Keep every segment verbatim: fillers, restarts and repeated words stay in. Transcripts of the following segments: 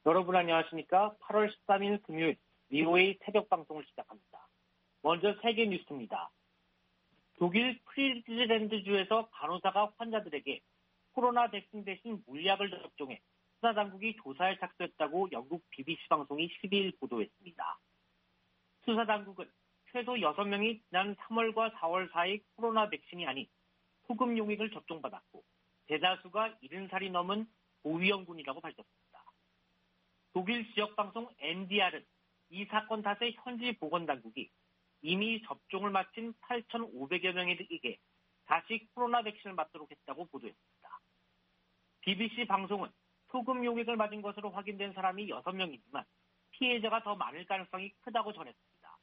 여러분 안녕하십니까? 팔월 십삼일 금요일 비오에이 새벽 방송을 시작합니다. 먼저 세계 뉴스입니다. 독일 프리즈랜드주에서 간호사가 환자들에게 코로나 백신 대신 물약을 접종해 수사당국이 조사에 착수했다고 영국 비비씨 방송이 십이일 보도했습니다. 수사당국은 최소 여섯 명이 지난 삼월과 사월 사이 코로나 백신이 아닌 소금 용액을 접종받았고 대다수가 일흔 살이 넘은 고위험군이라고 밝혔습니다. 독일 지역방송 엔디알은 이 사건 탓에 현지 보건당국이 이미 접종을 마친 팔천오백여 명에게 다시 코로나 백신을 맞도록 했다고 보도했습니다. 비비씨 방송은 소금 용액을 맞은 것으로 확인된 사람이 여섯 명이지만 피해자가 더 많을 가능성이 크다고 전했습니다.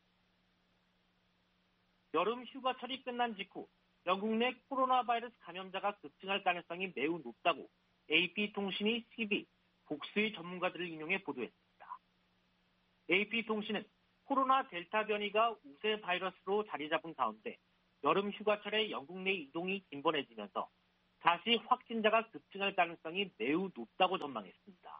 여름 휴가철이 끝난 직후 영국 내 코로나 바이러스 감염자가 급증할 가능성이 매우 높다고 에이피통신이 십이 복수의 전문가들을 인용해 보도했습니다. 에이피통신은 코로나 델타 변이가 우세 바이러스로 자리 잡은 가운데 여름 휴가철에 영국 내 이동이 빈번해지면서 다시 확진자가 급증할 가능성이 매우 높다고 전망했습니다.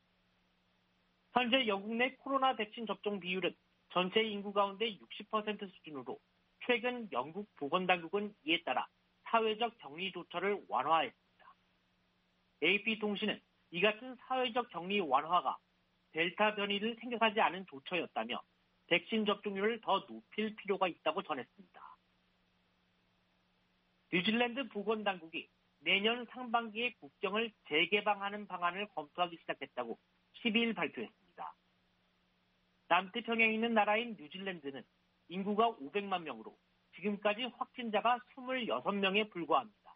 현재 영국 내 코로나 백신 접종 비율은 전체 인구 가운데 육십 퍼센트 수준으로 최근 영국 보건당국은 이에 따라 사회적 격리 조처를 완화했습니다. 에이피통신은 이 같은 사회적 격리 완화가 델타 변이를 생각하지 않은 조처였다며 백신 접종률을 더 높일 필요가 있다고 전했습니다. 뉴질랜드 보건당국이 내년 상반기에 국경을 재개방하는 방안을 검토하기 시작했다고 십이일 발표했습니다. 남태평양에 있는 나라인 뉴질랜드는 인구가 오백만 명으로 지금까지 확진자가 이십육 명에 불과합니다.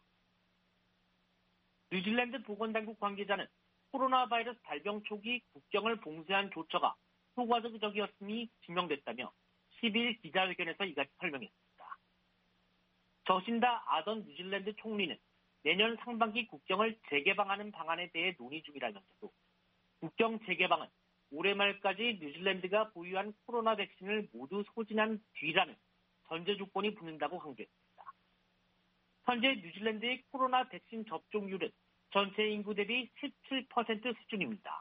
뉴질랜드 보건당국 관계자는 코로나 바이러스 발병 초기 국경을 봉쇄한 조처가 효과적이었음이 증명됐다며 십이일 기자회견에서 이같이 설명했습니다. 저신다 아던 뉴질랜드 총리는 내년 상반기 국경을 재개방하는 방안에 대해 논의 중이라면서도 국경 재개방은 올해 말까지 뉴질랜드가 보유한 코로나 백신을 모두 소진한 뒤라는 전제 조건이 붙는다고 강조했습니다. 현재 뉴질랜드의 코로나 백신 접종률은 전체 인구 대비 십칠 퍼센트 수준입니다.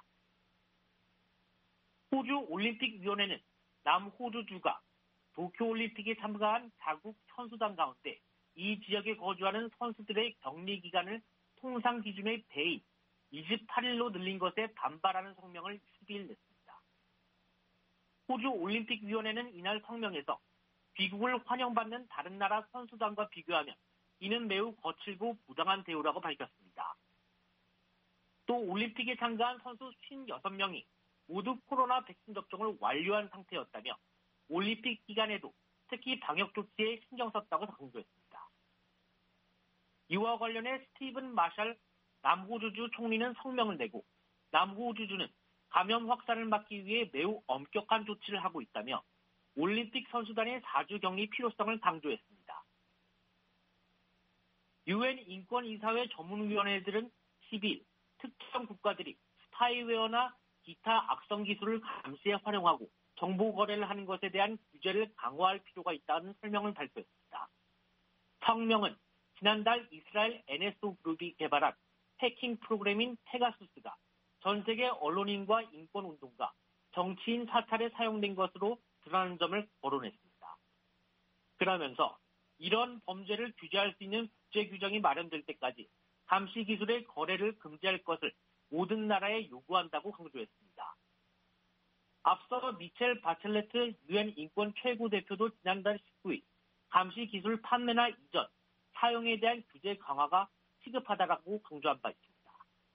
호주 올림픽위원회는 남호주주가 도쿄올림픽에 참가한 자국 선수단 가운데 이 지역에 거주하는 선수들의 격리 기간을 통상 기준의 배인 이십팔일로 늘린 것에 반발하는 성명을 십이일 냈습니다. 호주 올림픽위원회는 이날 성명에서 귀국을 환영받는 다른 나라 선수단과 비교하면 이는 매우 거칠고 부당한 대우라고 밝혔습니다. 또 올림픽에 참가한 선수 오십육 명이 모두 코로나 백신 접종을 완료한 상태였다며 올림픽 기간에도 특히 방역 조치에 신경 썼다고 강조했습니다. 이와 관련해 스티븐 마샬 남호주주 총리는 성명을 내고 남호주주는 감염 확산을 막기 위해 매우 엄격한 조치를 하고 있다며 올림픽 선수단의 사주 격리 필요성을 강조했습니다. 유엔 인권이사회 전문위원회들은 십이일 특정 국가들이 스파이웨어나 기타 악성 기술을 감시에 활용하고 정보 거래를 하는 것에 대한 규제를 강화할 필요가 있다는 설명을 발표했습니다. 성명은 지난달 이스라엘 엔에스오 그룹이 개발한 해킹 프로그램인 페가수스가 전 세계 언론인과 인권운동가, 정치인 사찰에 사용된 것으로 드러나는 점을 거론했습니다. 그러면서 이런 범죄를 규제할 수 있는 국제 규정이 마련될 때까지 감시 기술의 거래를 금지할 것을 모든 나라에 요구한다고 강조했습니다. 앞서 미첼 바첼레트 유엔 인권 최고대표도 지난달 십구일 감시 기술 판매나 이전, 사용에 대한 규제 강화가 시급하다고 강조한 바 있습니다.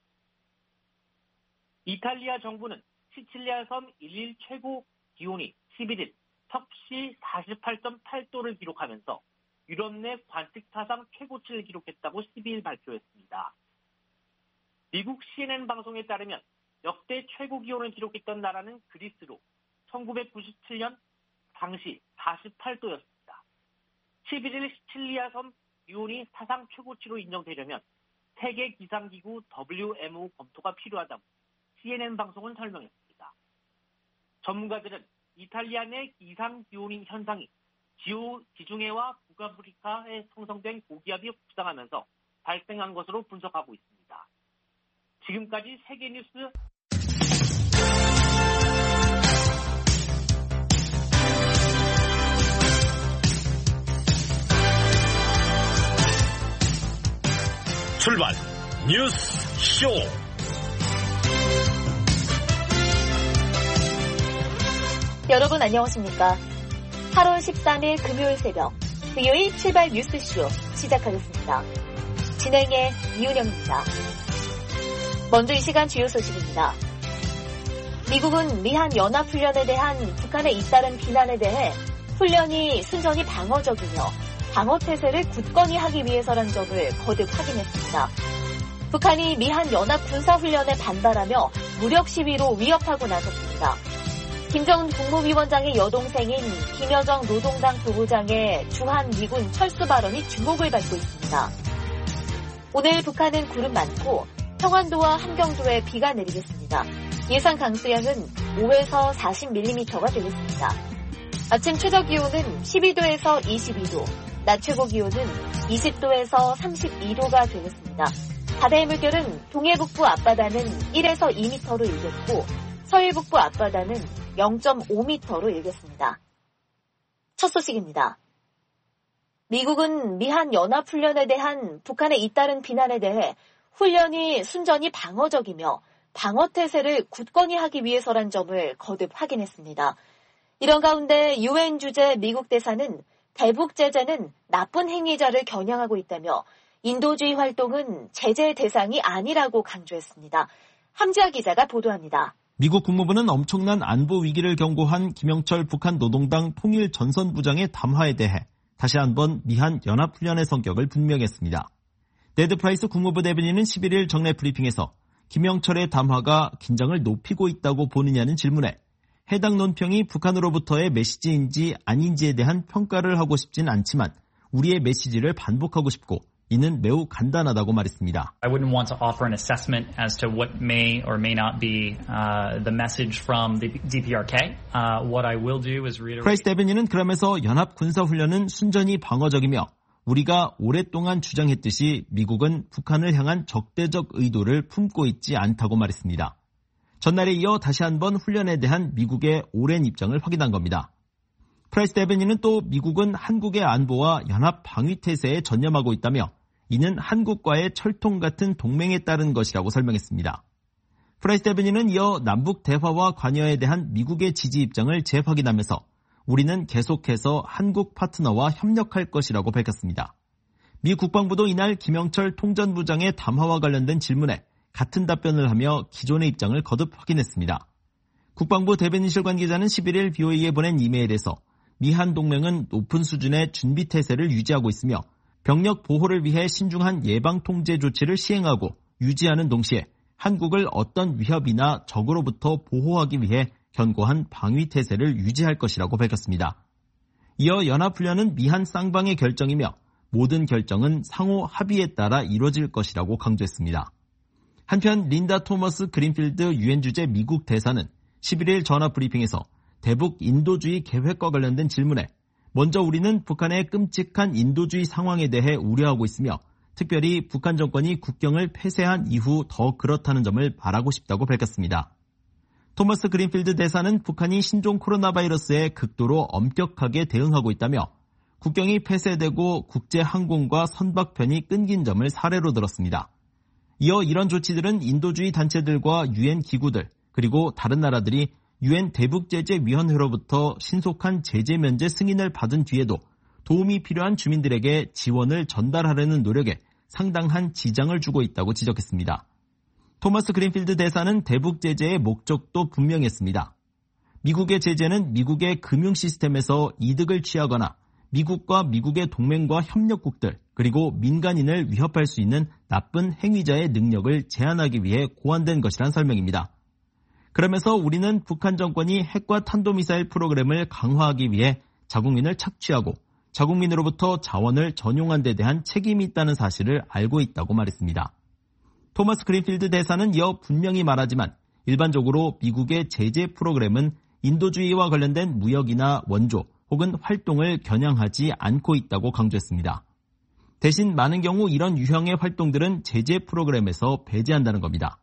이탈리아 정부는 시칠리아 섬 일일 최고 기온이 십일일 섭씨 사십팔 점 팔 도를 기록하면서 유럽 내 관측 사상 최고치를 기록했다고 십이일 발표했습니다. 미국 씨엔엔 방송에 따르면 역대 최고 기온을 기록했던 나라는 그리스로 천구백구십칠년 당시 사십팔 도였습니다. 십일일 시칠리아 섬 기온이 사상 최고치로 인정되려면 세계 기상기구 더블유엠오 검토가 필요하다고 씨엔엔 방송은 설명했습니다. 전문가들은 이탈리아 내 이상 기온 현상이 지오, 지중해와 북아프리카에 형성된 고기압이 확장하면서 발생한 것으로 분석하고 있습니다. 지금까지 세계뉴스 출발 뉴스 쇼. 여러분 안녕하십니까? 팔월 십삼일 금요일 새벽 브이오에이 출발 뉴스쇼 시작하겠습니다. 진행의 이은영입니다. 먼저 이 시간 주요 소식입니다. 미국은 미한 연합훈련에 대한 북한의 잇따른 비난에 대해 훈련이 순전히 방어적이며 방어태세를 굳건히 하기 위해서란 점을 거듭 확인했습니다. 북한이 미한 연합 군사훈련에 반발하며 무력 시위로 위협하고 나섰습니다. 김정은 국무위원장의 여동생인 김여정 노동당 부부장의 주한 미군 철수 발언이 주목을 받고 있습니다. 오늘 북한은 구름 많고 평안도와 함경도에 비가 내리겠습니다. 예상 강수량은 오에서 사십 밀리미터가 되겠습니다. 아침 최저 기온은 십이도에서 이십이도, 낮 최고 기온은 이십도에서 삼십이도가 되겠습니다. 바다의 물결은 동해북부 앞바다는 일에서 이 미터로 일겠고 서해북부 앞바다는 영점오 미터로 일겠습니다. 첫 소식입니다. 미국은 미한 연합훈련에 대한 북한의 잇따른 비난에 대해 훈련이 순전히 방어적이며 방어태세를 굳건히 하기 위해서란 점을 거듭 확인했습니다. 이런 가운데 유엔 주재 미국 대사는 대북 제재는 나쁜 행위자를 겨냥하고 있다며 인도주의 활동은 제재 대상이 아니라고 강조했습니다. 함지아 기자가 보도합니다. 미국 국무부는 엄청난 안보 위기를 경고한 김영철 북한 노동당 통일전선부장의 담화에 대해 다시 한번 미한 연합훈련의 성격을 분명했습니다. 네드 프라이스 국무부 대변인은 십일일 정례 브리핑에서 김영철의 담화가 긴장을 높이고 있다고 보느냐는 질문에 해당 논평이 북한으로부터의 메시지인지 아닌지에 대한 평가를 하고 싶진 않지만 우리의 메시지를 반복하고 싶고 이는 매우 간단하다고 말했습니다. I wouldn't want to offer an assessment as to what may or may not be uh, the message from the 디피아르케이. Uh, what I will do is reiterate. 프라이스 대변인은 그러면서 연합 군사훈련은 순전히 방어적이며 우리가 오랫동안 주장했듯이 미국은 북한을 향한 적대적 의도를 품고 있지 않다고 말했습니다. 전날에 이어 다시 한번 훈련에 대한 미국의 오랜 입장을 확인한 겁니다. 프라이스 대변인은 또 미국은 한국의 안보와 연합 방위태세에 전념하고 있다며 이는 한국과의 철통 같은 동맹에 따른 것이라고 설명했습니다. 프라이스 대변인은 이어 남북 대화와 관여에 대한 미국의 지지 입장을 재확인하면서 우리는 계속해서 한국 파트너와 협력할 것이라고 밝혔습니다. 미 국방부도 이날 김영철 통전부장의 담화와 관련된 질문에 같은 답변을 하며 기존의 입장을 거듭 확인했습니다. 국방부 대변인실 관계자는 십일일 브이오에이에 보낸 이메일에서 미한 동맹은 높은 수준의 준비태세를 유지하고 있으며 병력 보호를 위해 신중한 예방통제 조치를 시행하고 유지하는 동시에 한국을 어떤 위협이나 적으로부터 보호하기 위해 견고한 방위태세를 유지할 것이라고 밝혔습니다. 이어 연합훈련은 미한 쌍방의 결정이며 모든 결정은 상호 합의에 따라 이루어질 것이라고 강조했습니다. 한편 린다 토머스 그린필드 유엔 주재 미국 대사는 십일일 전화 브리핑에서 대북 인도주의 계획과 관련된 질문에 먼저 우리는 북한의 끔찍한 인도주의 상황에 대해 우려하고 있으며 특별히 북한 정권이 국경을 폐쇄한 이후 더 그렇다는 점을 말하고 싶다고 밝혔습니다. 토머스 그린필드 대사는 북한이 신종 코로나 바이러스에 극도로 엄격하게 대응하고 있다며 국경이 폐쇄되고 국제 항공과 선박편이 끊긴 점을 사례로 들었습니다. 이어 이런 조치들은 인도주의 단체들과 유엔 기구들 그리고 다른 나라들이 유엔 대북제재위원회로부터 신속한 제재 면제 승인을 받은 뒤에도 도움이 필요한 주민들에게 지원을 전달하려는 노력에 상당한 지장을 주고 있다고 지적했습니다. 토머스 그린필드 대사는 대북제재의 목적도 분명했습니다. 미국의 제재는 미국의 금융 시스템에서 이득을 취하거나 미국과 미국의 동맹과 협력국들 그리고 민간인을 위협할 수 있는 나쁜 행위자의 능력을 제한하기 위해 고안된 것이란 설명입니다. 그러면서 우리는 북한 정권이 핵과 탄도미사일 프로그램을 강화하기 위해 자국민을 착취하고 자국민으로부터 자원을 전용한 데 대한 책임이 있다는 사실을 알고 있다고 말했습니다. 토머스 그린필드 대사는 이어 분명히 말하지만 일반적으로 미국의 제재 프로그램은 인도주의와 관련된 무역이나 원조 혹은 활동을 겨냥하지 않고 있다고 강조했습니다. 대신 많은 경우 이런 유형의 활동들은 제재 프로그램에서 배제한다는 겁니다.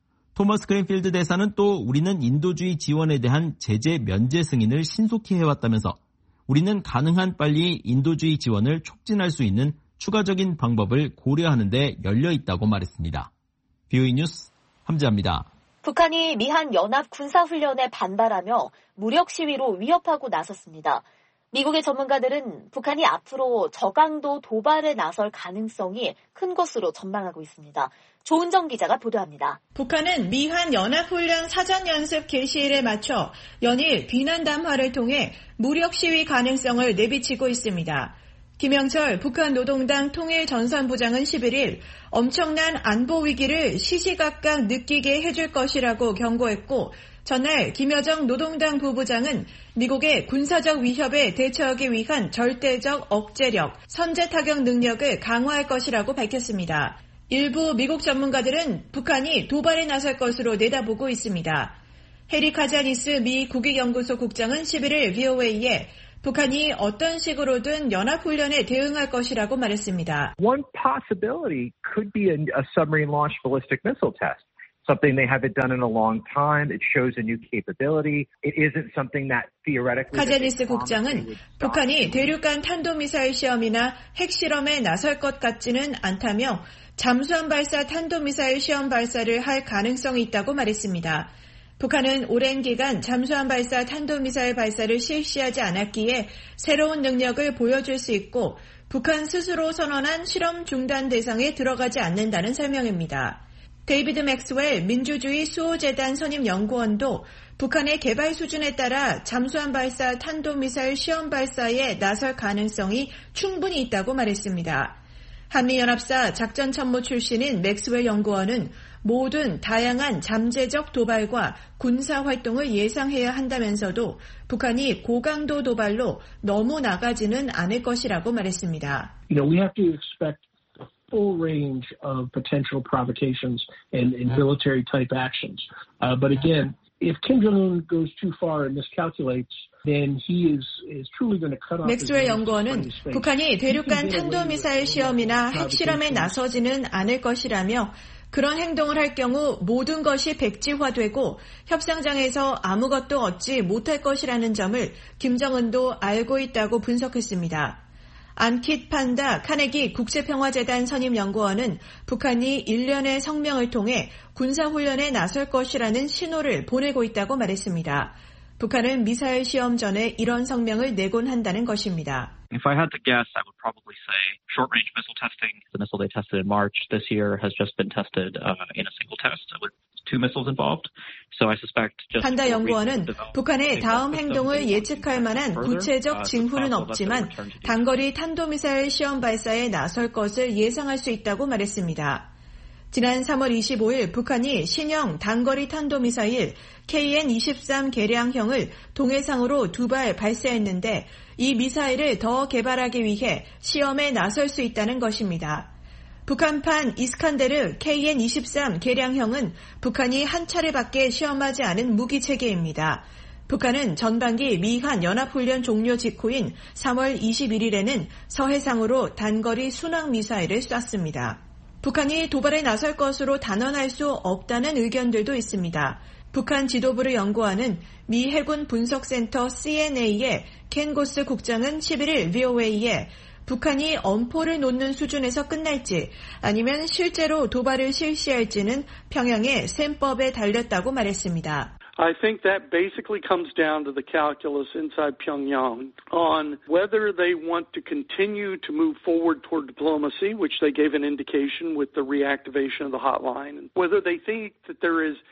토머스 그린필드 대사는 또 우리는 인도주의 지원에 대한 제재 면제 승인을 신속히 해왔다면서 우리는 가능한 빨리 인도주의 지원을 촉진할 수 있는 추가적인 방법을 고려하는 데 열려 있다고 말했습니다. 비오이 뉴스 함지아입니다. 북한이 미한 연합 군사훈련에 반발하며 무력 시위로 위협하고 나섰습니다. 미국의 전문가들은 북한이 앞으로 저강도 도발에 나설 가능성이 큰 것으로 전망하고 있습니다. 조은정 기자가 보도합니다. 북한은 미한 연합훈련 사전연습 개시일에 맞춰 연일 비난 담화를 통해 무력 시위 가능성을 내비치고 있습니다. 김영철 북한 노동당 통일전선부장은 십일일 엄청난 안보 위기를 시시각각 느끼게 해줄 것이라고 경고했고, 전날 김여정 노동당 부부장은 미국의 군사적 위협에 대처하기 위한 절대적 억제력, 선제 타격 능력을 강화할 것이라고 밝혔습니다. 일부 미국 전문가들은 북한이 도발에 나설 것으로 내다보고 있습니다. 해리 카자니스 미 국익연구소 국장은 십일일 브이오에이에 북한이 어떤 식으로든 연합훈련에 대응할 것이라고 말했습니다. One possibility could be a, a submarine-launched ballistic missile test. Something they haven't done in a long time. It shows a new capability. It isn't something that theoretically. 카자니스 국장은 북한이 대륙간 탄도미사일 시험이나 핵실험에 나설 것 같지는 않다며 잠수함 발사 탄도미사일 시험 발사를 할 가능성이 있다고 말했습니다. 북한은 오랜 기간 잠수함 발사 탄도미사일 발사를 실시하지 않았기에 새로운 능력을 보여줄 수 있고, 북한 스스로 선언한 실험 중단 대상에 들어가지 않는다는 설명입니다. 데이비드 맥스웰 민주주의 수호재단 선임 연구원도 북한의 개발 수준에 따라 잠수함 발사 탄도미사일 시험 발사에 나설 가능성이 충분히 있다고 말했습니다. 한미연합사 작전참모 출신인 맥스웰 연구원은 모든 다양한 잠재적 도발과 군사활동을 예상해야 한다면서도 북한이 고강도 도발로 너무 나가지는 않을 것이라고 말했습니다. You know, we have to expect a full range of potential provocations and, and military type actions. Uh, but again, if Kim Jong-un goes too far and miscalculates, then he is, is truly going to cut off. 맥스웰 연구원은 북한이 대륙간 탄도미사일 시험이나 핵실험에 나서지는 않을 것이라며, 그런 행동을 할 경우 모든 것이 백지화되고 협상장에서 아무것도 얻지 못할 것이라는 점을 김정은도 알고 있다고 분석했습니다. 안킷 판다 카네기 국제평화재단 선임연구원은 북한이 일련의 성명을 통해 군사훈련에 나설 것이라는 신호를 보내고 있다고 말했습니다. 북한은 미사일 시험 전에 이런 성명을 내곤 한다는 것입니다. If I had to guess, I would probably say short-range missile testing. The missile they tested in March this year has just been tested uh, in a single test with two missiles involved. So I suspect just 판다 연구원은 북한의 다음 행동을 예측할 만한 구체적 징후는 없지만 단거리 탄도미사일 시험 발사에 나설 것을 예상할 수 있다고 말했습니다. 지난 삼월 이십오일 북한이 신형 단거리 탄도미사일 케이엔 이십삼 개량형을 동해상으로 두 발 발사했는데, 이 미사일을 더 개발하기 위해 시험에 나설 수 있다는 것입니다. 북한판 이스칸데르 케이엔 이십삼 개량형은 북한이 한 차례밖에 시험하지 않은 무기체계입니다. 북한은 전반기 미한 연합훈련 종료 직후인 삼월 이십일일에는 서해상으로 단거리 순항 미사일을 쐈습니다. 북한이 도발에 나설 것으로 단언할 수 없다는 의견들도 있습니다. 북한 지도부를 연구하는 미 해군 분석센터 씨엔에이의 켄 고스 국장은 십일일 브이오에이에 북한이 엄포를 놓는 수준에서 끝날지 아니면 실제로 도발을 실시할지는 평양의 셈법에 달렸다고 말했습니다. I think that basically comes down to the calculus inside Pyongyang on whether they want to continue to move forward toward diplomacy, which they gave an indication with the reactivation of the hotline, and whether they think that there is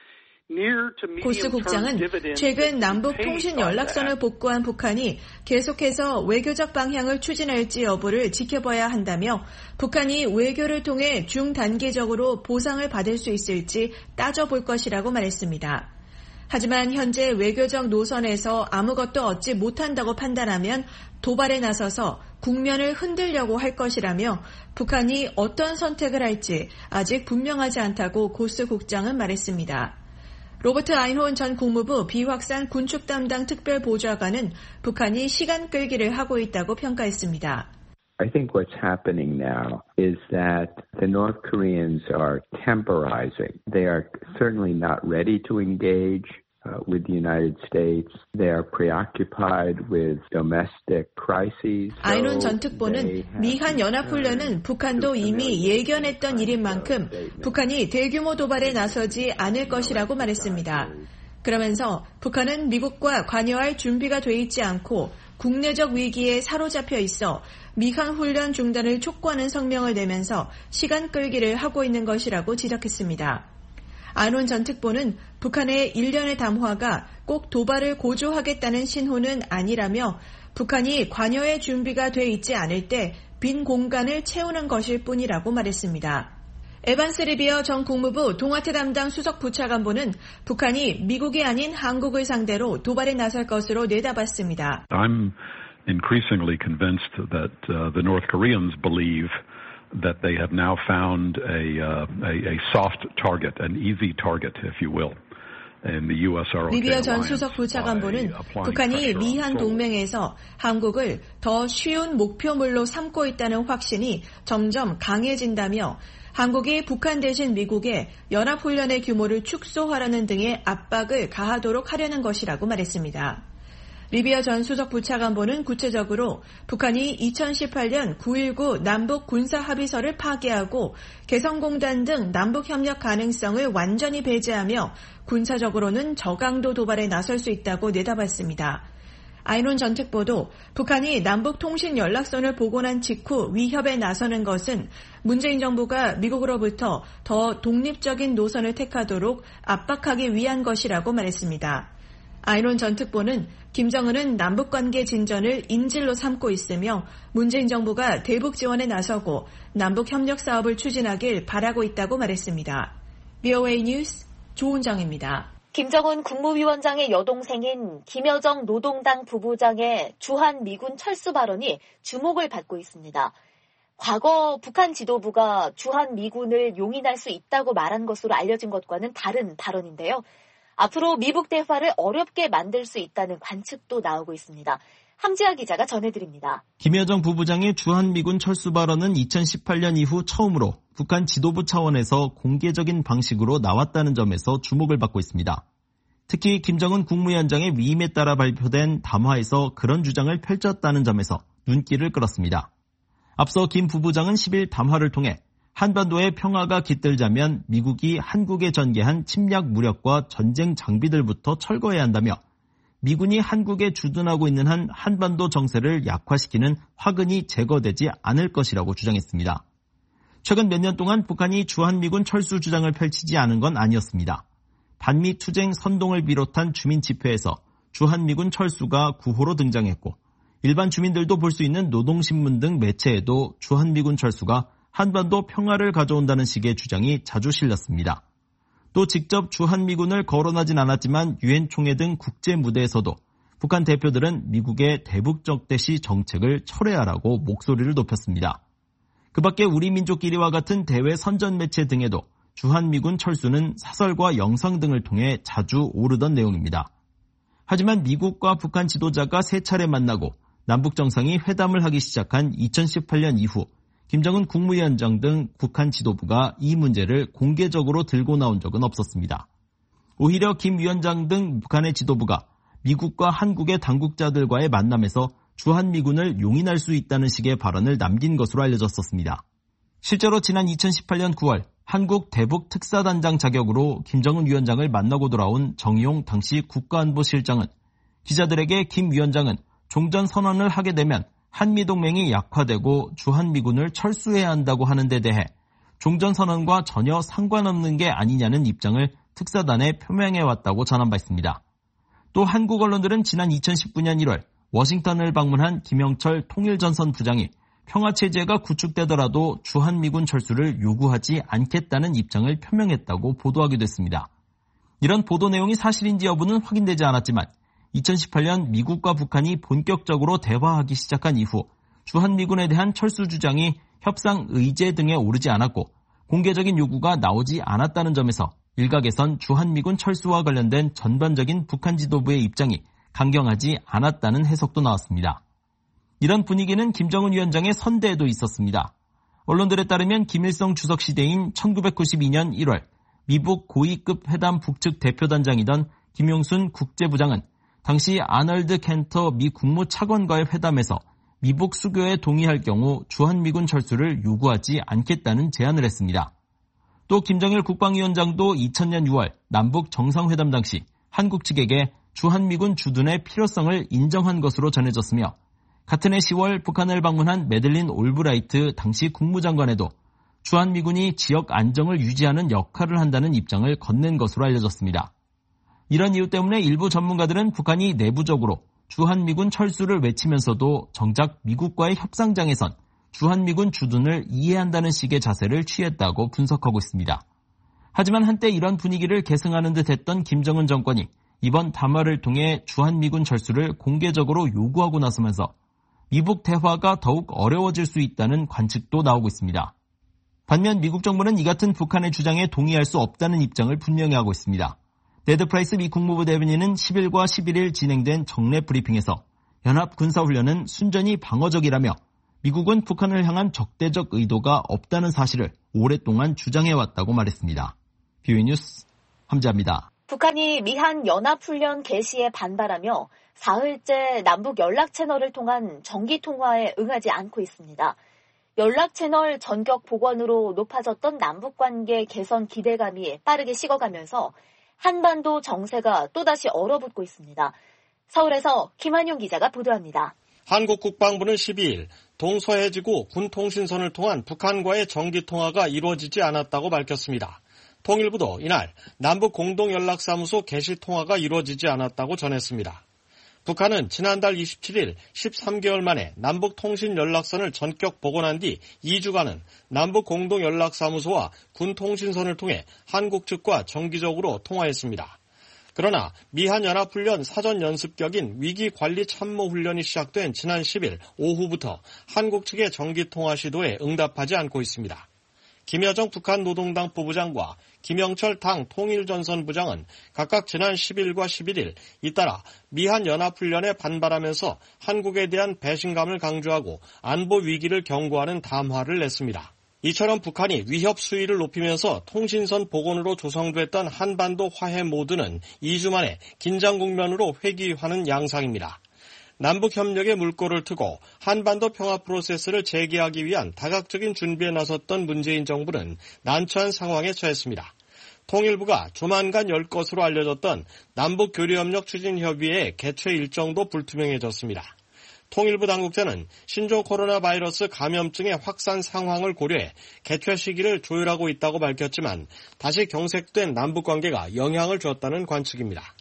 고스 국장은 최근 남북 통신 연락선을 복구한 북한이 계속해서 외교적 방향을 추진할지 여부를 지켜봐야 한다며, 북한이 외교를 통해 중단기적으로 보상을 받을 수 있을지 따져볼 것이라고 말했습니다. 하지만 현재 외교적 노선에서 아무것도 얻지 못한다고 판단하면 도발에 나서서 국면을 흔들려고 할 것이라며, 북한이 어떤 선택을 할지 아직 분명하지 않다고 고스 국장은 말했습니다. 로버트 아인호은 전 국무부 비확산 군축 담당 특별보좌관은 북한이 시간 끌기를 하고 있다고 평가했습니다. I think what's happening now is that the North Koreans are temporizing. They are certainly not ready to engage. uh, with the United States. They are preoccupied with domestic crises. 아이논 전 특보는 미한 연합훈련은 북한도 이미 예견했던 일인 만큼 북한이 대규모 도발에 나서지 않을 것이라고 말했습니다. 그러면서 북한은 미국과 관여할 준비가 돼 있지 않고 국내적 위기에 사로잡혀 있어 미한 훈련 중단을 촉구하는 성명을 내면서 시간 끌기를 하고 있는 것이라고 지적했습니다. 아논 전 특보는 북한의 일련의 담화가 꼭 도발을 고조하겠다는 신호는 아니라며 북한이 관여의 준비가 돼 있지 않을 때 빈 공간을 채우는 것일 뿐이라고 말했습니다. 에반스 리비어 전 국무부 동아태 담당 수석 부차관보는 북한이 미국이 아닌 한국을 상대로 도발에 나설 것으로 내다봤습니다. I'm increasingly convinced that uh, the North Koreans believe that they have now found a, uh, a, a soft target, an easy target, if you will. 리비어 전 수석 부차관보는 북한이 미한 동맹에서 한국을 더 쉬운 목표물로 삼고 있다는 확신이 점점 강해진다며 한국이 북한 대신 미국에 연합훈련의 규모를 축소하라는 등의 압박을 가하도록 하려는 것이라고 말했습니다. 리비어 전 수석 부차관보는 구체적으로 북한이 이천십팔년 구일구 남북 군사합의서를 파기하고 개성공단 등 남북협력 가능성을 완전히 배제하며 군사적으로는 저강도 도발에 나설 수 있다고 내다봤습니다. 아이논 전 특보도 북한이 남북통신연락선을 복원한 직후 위협에 나서는 것은 문재인 정부가 미국으로부터 더 독립적인 노선을 택하도록 압박하기 위한 것이라고 말했습니다. 아이논 전 특보는 김정은은 남북관계 진전을 인질로 삼고 있으며 문재인 정부가 대북 지원에 나서고 남북협력 사업을 추진하길 바라고 있다고 말했습니다. 비오에이 뉴스 조은정입니다. 김정은 국무위원장의 여동생인 김여정 노동당 부부장의 주한미군 철수 발언이 주목을 받고 있습니다. 과거 북한 지도부가 주한미군을 용인할 수 있다고 말한 것으로 알려진 것과는 다른 발언인데요. 앞으로 미북 대화를 어렵게 만들 수 있다는 관측도 나오고 있습니다. 함지아 기자가 전해드립니다. 김여정 부부장의 주한미군 철수 발언은 이천십팔년 이후 처음으로 북한 지도부 차원에서 공개적인 방식으로 나왔다는 점에서 주목을 받고 있습니다. 특히 김정은 국무위원장의 위임에 따라 발표된 담화에서 그런 주장을 펼쳤다는 점에서 눈길을 끌었습니다. 앞서 김 부부장은 십일 담화를 통해 한반도의 평화가 깃들자면 미국이 한국에 전개한 침략 무력과 전쟁 장비들부터 철거해야 한다며 미군이 한국에 주둔하고 있는 한 한반도 정세를 약화시키는 화근이 제거되지 않을 것이라고 주장했습니다. 최근 몇 년 동안 북한이 주한미군 철수 주장을 펼치지 않은 건 아니었습니다. 반미 투쟁 선동을 비롯한 주민 집회에서 주한미군 철수가 구호로 등장했고 일반 주민들도 볼 수 있는 노동신문 등 매체에도 주한미군 철수가 한반도 평화를 가져온다는 식의 주장이 자주 실렸습니다. 또 직접 주한미군을 거론하진 않았지만 유엔 총회 등 국제 무대에서도 북한 대표들은 미국의 대북적대시 정책을 철회하라고 목소리를 높였습니다. 그 밖에 우리 민족끼리와 같은 대외 선전 매체 등에도 주한미군 철수는 사설과 영상 등을 통해 자주 오르던 내용입니다. 하지만 미국과 북한 지도자가 세 차례 만나고 남북 정상이 회담을 하기 시작한 이천십팔년 이후 김정은 국무위원장 등 북한 지도부가 이 문제를 공개적으로 들고 나온 적은 없었습니다. 오히려 김 위원장 등 북한의 지도부가 미국과 한국의 당국자들과의 만남에서 주한미군을 용인할 수 있다는 식의 발언을 남긴 것으로 알려졌었습니다. 실제로 지난 이천십팔년 구월 한국 대북 특사단장 자격으로 김정은 위원장을 만나고 돌아온 정의용 당시 국가안보실장은 기자들에게 김 위원장은 종전선언을 하게 되면 한미동맹이 약화되고 주한미군을 철수해야 한다고 하는 데 대해 종전선언과 전혀 상관없는 게 아니냐는 입장을 특사단에 표명해왔다고 전한 바 있습니다. 또 한국 언론들은 지난 이천십구년 일월 워싱턴을 방문한 김영철 통일전선 부장이 평화체제가 구축되더라도 주한미군 철수를 요구하지 않겠다는 입장을 표명했다고 보도하기도 했습니다. 이런 보도 내용이 사실인지 여부는 확인되지 않았지만 이천십팔년 미국과 북한이 본격적으로 대화하기 시작한 이후 주한미군에 대한 철수 주장이 협상 의제 등에 오르지 않았고 공개적인 요구가 나오지 않았다는 점에서 일각에선 주한미군 철수와 관련된 전반적인 북한 지도부의 입장이 강경하지 않았다는 해석도 나왔습니다. 이런 분위기는 김정은 위원장의 선대에도 있었습니다. 언론들에 따르면 김일성 주석 시대인 천구백구십이년 일월 미북 고위급 회담 북측 대표단장이던 김용순 국제부장은 당시 아널드 켄터 미 국무차관과의 회담에서 미북 수교에 동의할 경우 주한미군 철수를 요구하지 않겠다는 제안을 했습니다. 또 김정일 국방위원장도 이천년 유월 남북 정상회담 당시 한국 측에게 주한미군 주둔의 필요성을 인정한 것으로 전해졌으며 같은 해 시월 북한을 방문한 매들린 올브라이트 당시 국무장관에도 주한미군이 지역 안정을 유지하는 역할을 한다는 입장을 건넨 것으로 알려졌습니다. 이런 이유 때문에 일부 전문가들은 북한이 내부적으로 주한미군 철수를 외치면서도 정작 미국과의 협상장에선 주한미군 주둔을 이해한다는 식의 자세를 취했다고 분석하고 있습니다. 하지만 한때 이런 분위기를 계승하는 듯 했던 김정은 정권이 이번 담화를 통해 주한미군 철수를 공개적으로 요구하고 나서면서 미북 대화가 더욱 어려워질 수 있다는 관측도 나오고 있습니다. 반면 미국 정부는 이 같은 북한의 주장에 동의할 수 없다는 입장을 분명히 하고 있습니다. 네드 프라이스 미 국무부 대변인은 십일과 십일일 진행된 정례 브리핑에서 연합 군사훈련은 순전히 방어적이라며 미국은 북한을 향한 적대적 의도가 없다는 사실을 오랫동안 주장해왔다고 말했습니다. 비오이 뉴스 함재합니다. 북한이 미한 연합훈련 개시에 반발하며 사흘째 남북 연락 채널을 통한 정기통화에 응하지 않고 있습니다. 연락 채널 전격 복원으로 높아졌던 남북관계 개선 기대감이 빠르게 식어가면서 한반도 정세가 또다시 얼어붙고 있습니다. 서울에서 김한용 기자가 보도합니다. 한국 국방부는 십이일 동서해지구 군통신선을 통한 북한과의 정기통화가 이루어지지 않았다고 밝혔습니다. 통일부도 이날 남북 공동연락사무소 개시 통화가 이루어지지 않았다고 전했습니다. 북한은 지난달 이십칠일 십삼 개월 만에 남북 통신 연락선을 전격 복원한 뒤 이 주간은 남북 공동연락사무소와 군통신선을 통해 한국 측과 정기적으로 통화했습니다. 그러나 미한연합훈련 사전연습격인 위기관리참모훈련이 시작된 지난 십일 오후부터 한국 측의 정기통화 시도에 응답하지 않고 있습니다. 김여정 북한 노동당 부부장과 김영철 당 통일전선부장은 각각 지난 십일과 십일일 잇따라 미한연합훈련에 반발하면서 한국에 대한 배신감을 강조하고 안보 위기를 경고하는 담화를 냈습니다. 이처럼 북한이 위협 수위를 높이면서 통신선 복원으로 조성됐던 한반도 화해 모드는 이 주 만에 긴장 국면으로 회귀하는 양상입니다. 남북협력에 물꼬를 트고 한반도 평화 프로세스를 재개하기 위한 다각적인 준비에 나섰던 문재인 정부는 난처한 상황에 처했습니다. 통일부가 조만간 열 것으로 알려졌던 남북교류협력 추진협의회 개최 일정도 불투명해졌습니다. 통일부 당국자는 신종 코로나 바이러스 감염증의 확산 상황을 고려해 개최 시기를 조율하고 있다고 밝혔지만 다시 경색된 남북관계가 영향을 줬다는 관측입니다.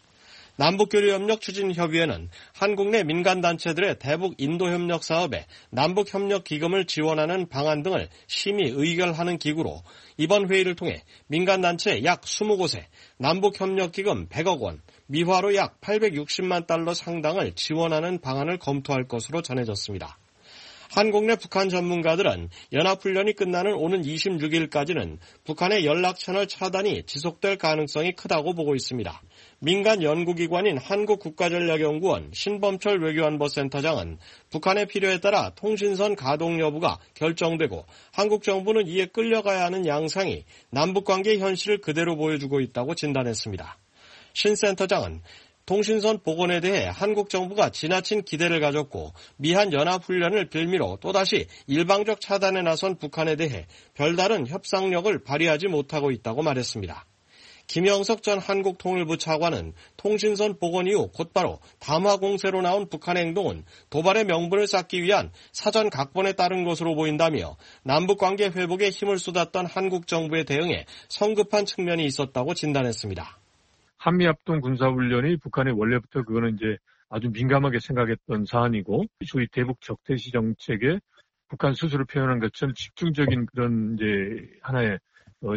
남북교류협력 추진협의회는 한국 내 민간단체들의 대북 인도협력 사업에 남북협력기금을 지원하는 방안 등을 심의 의결하는 기구로 이번 회의를 통해 민간단체 약 이십 곳에 남북협력기금 백억 원, 미화로 약 팔백육십만 달러 상당을 지원하는 방안을 검토할 것으로 전해졌습니다. 한국 내 북한 전문가들은 연합훈련이 끝나는 오는 이십육일까지는 북한의 연락채널 차단이 지속될 가능성이 크다고 보고 있습니다. 민간 연구기관인 한국국가전략연구원 신범철 외교안보센터장은 북한의 필요에 따라 통신선 가동 여부가 결정되고 한국 정부는 이에 끌려가야 하는 양상이 남북관계 현실을 그대로 보여주고 있다고 진단했습니다. 신 센터장은 통신선 복원에 대해 한국 정부가 지나친 기대를 가졌고 미한 연합훈련을 빌미로 또다시 일방적 차단에 나선 북한에 대해 별다른 협상력을 발휘하지 못하고 있다고 말했습니다. 김영석 전 한국통일부 차관은 통신선 복원 이후 곧바로 담화 공세로 나온 북한의 행동은 도발의 명분을 쌓기 위한 사전 각본에 따른 것으로 보인다며 남북관계 회복에 힘을 쏟았던 한국 정부의 대응에 성급한 측면이 있었다고 진단했습니다. 한미합동 군사훈련이 북한이 원래부터 그거는 이제 아주 민감하게 생각했던 사안이고 소위 대북 적대시 정책에 북한 스스로 표현한 것처럼 집중적인 그런 이제 하나의 어,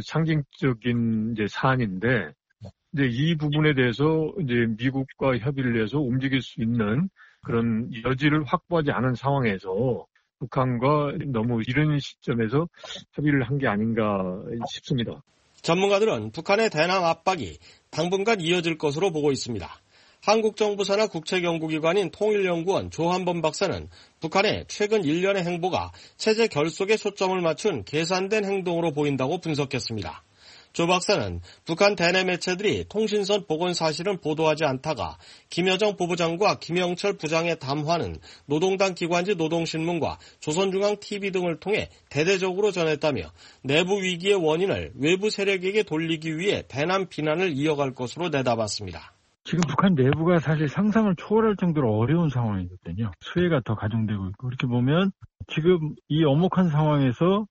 상징적인 이제 사안인데 이제 이 부분에 대해서 이제 미국과 협의를 해서 움직일 수 있는 그런 여지를 확보하지 않은 상황에서 북한과 너무 이른 시점에서 협의를 한 게 아닌가 싶습니다. 전문가들은 북한의 대남 압박이 당분간 이어질 것으로 보고 있습니다. 한국 정부 산하 국책연구기관인 통일연구원 조한범 박사는 북한의 최근 일련의 행보가 체제 결속에 초점을 맞춘 계산된 행동으로 보인다고 분석했습니다. 조 박사는 북한 대내 매체들이 통신선 복원 사실은 보도하지 않다가 김여정 부부장과 김영철 부장의 담화는 노동당 기관지 노동신문과 조선중앙티비 등을 통해 대대적으로 전했다며 내부 위기의 원인을 외부 세력에게 돌리기 위해 대남 비난을 이어갈 것으로 내다봤습니다. 지금 북한 내부가 사실 상상을 초월할 정도로 어려운 상황이거든요. 수혜가 더 가중되고 있고 그렇게 보면 지금 이 엄혹한 상황에서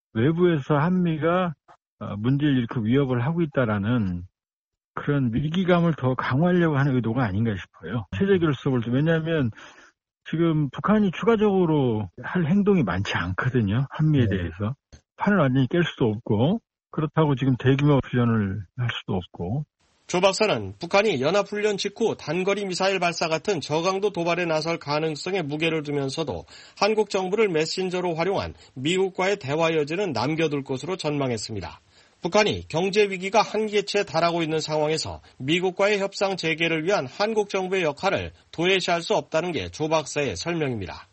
외부에서 한미가 문제를 일으키고 위협을 하고 있다라는 그런 위기감을 더 강화하려고 하는 의도가 아닌가 싶어요. 체제기로서 볼 때. 왜냐하면 지금 북한이 추가적으로 할 행동이 많지 않거든요. 한미에 네. 대해서. 판을 완전히 깰 수도 없고 그렇다고 지금 대규모 훈련을 할 수도 없고. 조 박사는 북한이 연합훈련 직후 단거리 미사일 발사 같은 저강도 도발에 나설 가능성에 무게를 두면서도 한국 정부를 메신저로 활용한 미국과의 대화 여지는 남겨둘 것으로 전망했습니다. 북한이 경제 위기가 한계치에 달하고 있는 상황에서 미국과의 협상 재개를 위한 한국 정부의 역할을 도외시할 수 없다는 게 조 박사의 설명입니다.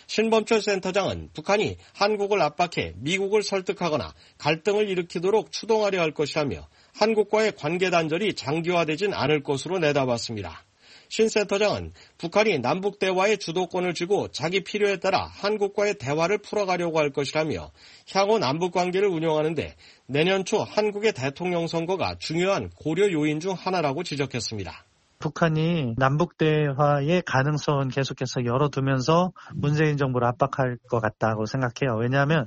신범철 센터장은 북한이 한국을 압박해 미국을 설득하거나 갈등을 일으키도록 추동하려 할 것이라며 한국과의 관계 단절이 장기화되진 않을 것으로 내다봤습니다. 신 센터장은 북한이 남북 대화의 주도권을 쥐고 자기 필요에 따라 한국과의 대화를 풀어가려고 할 것이라며 향후 남북 관계를 운영하는데 내년 초 한국의 대통령 선거가 중요한 고려 요인 중 하나라고 지적했습니다. 북한이 남북 대화의 가능성은 계속해서 열어두면서 문재인 정부를 압박할 것 같다고 생각해요. 왜냐하면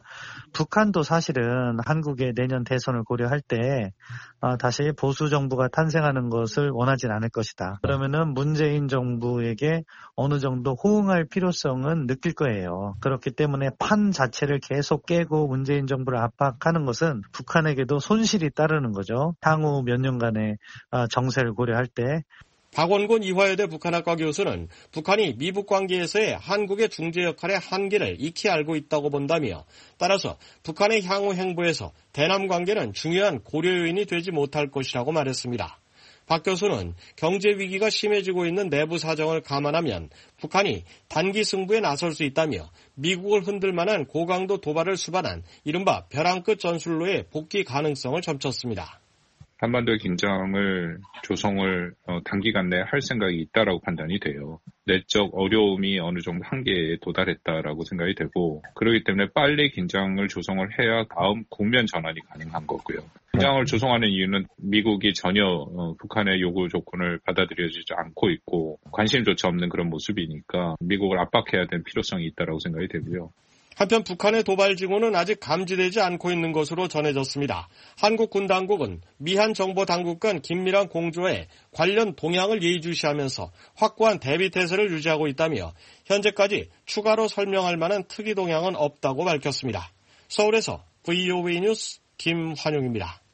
북한도 사실은 한국의 내년 대선을 고려할 때 다시 보수 정부가 탄생하는 것을 원하진 않을 것이다. 그러면은 문재인 정부에게 어느 정도 호응할 필요성은 느낄 거예요. 그렇기 때문에 판 자체를 계속 깨고 문재인 정부를 압박하는 것은 북한에게도 손실이 따르는 거죠. 향후 몇 년간의 정세를 고려할 때. 박원곤 이화여대 북한학과 교수는 북한이 미북 관계에서의 한국의 중재 역할의 한계를 익히 알고 있다고 본다며 따라서 북한의 향후 행보에서 대남 관계는 중요한 고려 요인이 되지 못할 것이라고 말했습니다. 박 교수는 경제 위기가 심해지고 있는 내부 사정을 감안하면 북한이 단기 승부에 나설 수 있다며 미국을 흔들 만한 고강도 도발을 수반한 이른바 벼랑 끝 전술로의 복귀 가능성을 점쳤습니다. 한반도의 긴장을 조성을 단기간 내에 할 생각이 있다라고 판단이 돼요. 내적 어려움이 어느 정도 한계에 도달했다라고 생각이 되고 그렇기 때문에 빨리 긴장을 조성을 해야 다음 국면 전환이 가능한 거고요. 긴장을 조성하는 이유는 미국이 전혀 북한의 요구 조건을 받아들여지지 않고 있고 관심조차 없는 그런 모습이니까 미국을 압박해야 되는 필요성이 있다라고 생각이 되고요. 한편 북한의 도발 징후는 아직 감지되지 않고 있는 것으로 전해졌습니다. 한국 군 당국은 미한 정보 당국 간 긴밀한 공조에 관련 동향을 예의주시하면서 확고한 대비 태세를 유지하고 있다며 현재까지 추가로 설명할 만한 특이 동향은 없다고 밝혔습니다. 서울에서 브이오에이 뉴스 김환용입니다.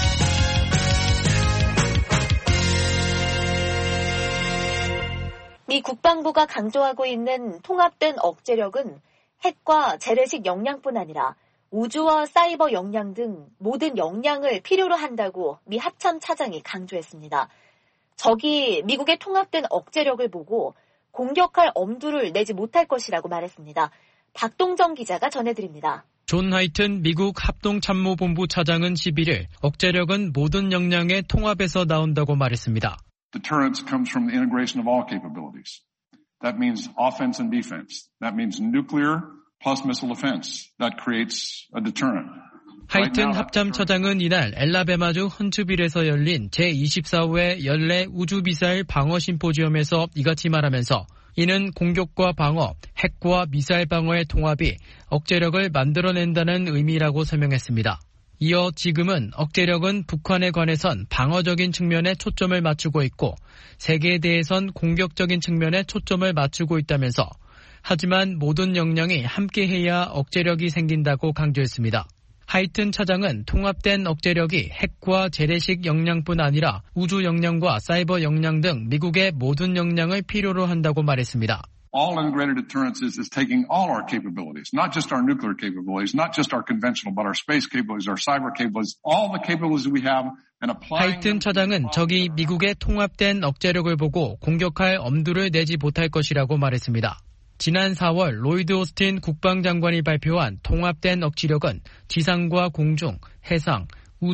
미 국방부가 강조하고 있는 통합된 억제력은 핵과 재래식 역량뿐 아니라 우주와 사이버 역량 등 모든 역량을 필요로 한다고 미 합참 차장이 강조했습니다. 적이 미국의 통합된 억제력을 보고 공격할 엄두를 내지 못할 것이라고 말했습니다. 박동정 기자가 전해드립니다. 존 하이튼 미국 합동참모본부 차장은 십일 일 억제력은 모든 역량의 통합에서 나온다고 말했습니다. Deterrence comes from the integration of all capabilities. That means offense and defense. That means nuclear plus missile defense. That creates a deterrent. 하이튼 합참차장은 이날 엘라베마주 헌츠빌에서 열린 제이십사 회 연례 우주미사일 방어 심포지엄에서 이같이 말하면서 이는 공격과 방어, 핵과 미사일 방어의 통합이 억제력을 만들어낸다는 의미라고 설명했습니다. 이어 지금은 억제력은 북한에 관해선 방어적인 측면에 초점을 맞추고 있고 세계에 대해선 공격적인 측면에 초점을 맞추고 있다면서 하지만 모든 역량이 함께해야 억제력이 생긴다고 강조했습니다. 하이튼 차장은 통합된 억제력이 핵과 재래식 역량뿐 아니라 우주 역량과 사이버 역량 등 미국의 모든 역량을 필요로 한다고 말했습니다. All integrated deterrence is, is taking all our capabilities, not just our nuclear capabilities, not just our conventional, but our space capabilities, our cyber capabilities, all the capabilities we have and applying. 하이튼 차장은 적이 미국의 통합된 억제력을 보고 공격할 엄두를 내지 못할 것이라고 말했습니다. 지난 사월 로이드 오스틴 국방장관이 발표한 통합된 억지력은 지상과 공중, 해상, 우주,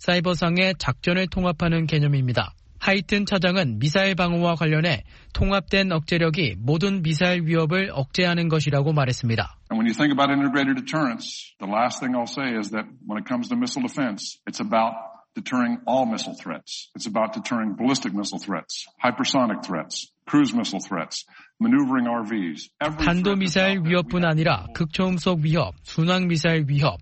사이버상의 작전을 통합하는 개념입니다. 하이튼 차장은 미사일 방어와 관련해 통합된 억제력이 모든 미사일 위협을 억제하는 것이라고 말했습니다. And when you think about integrated deterrence, the last thing I'll say is that when it comes to missile defense, it's about deterring all missile threats. It's about deterring ballistic missile threats, hypersonic threats, cruise missile threats, maneuvering R Vs. 탄도미사일 위협뿐 아니라 극초음속 위협, 순항미사일 위협,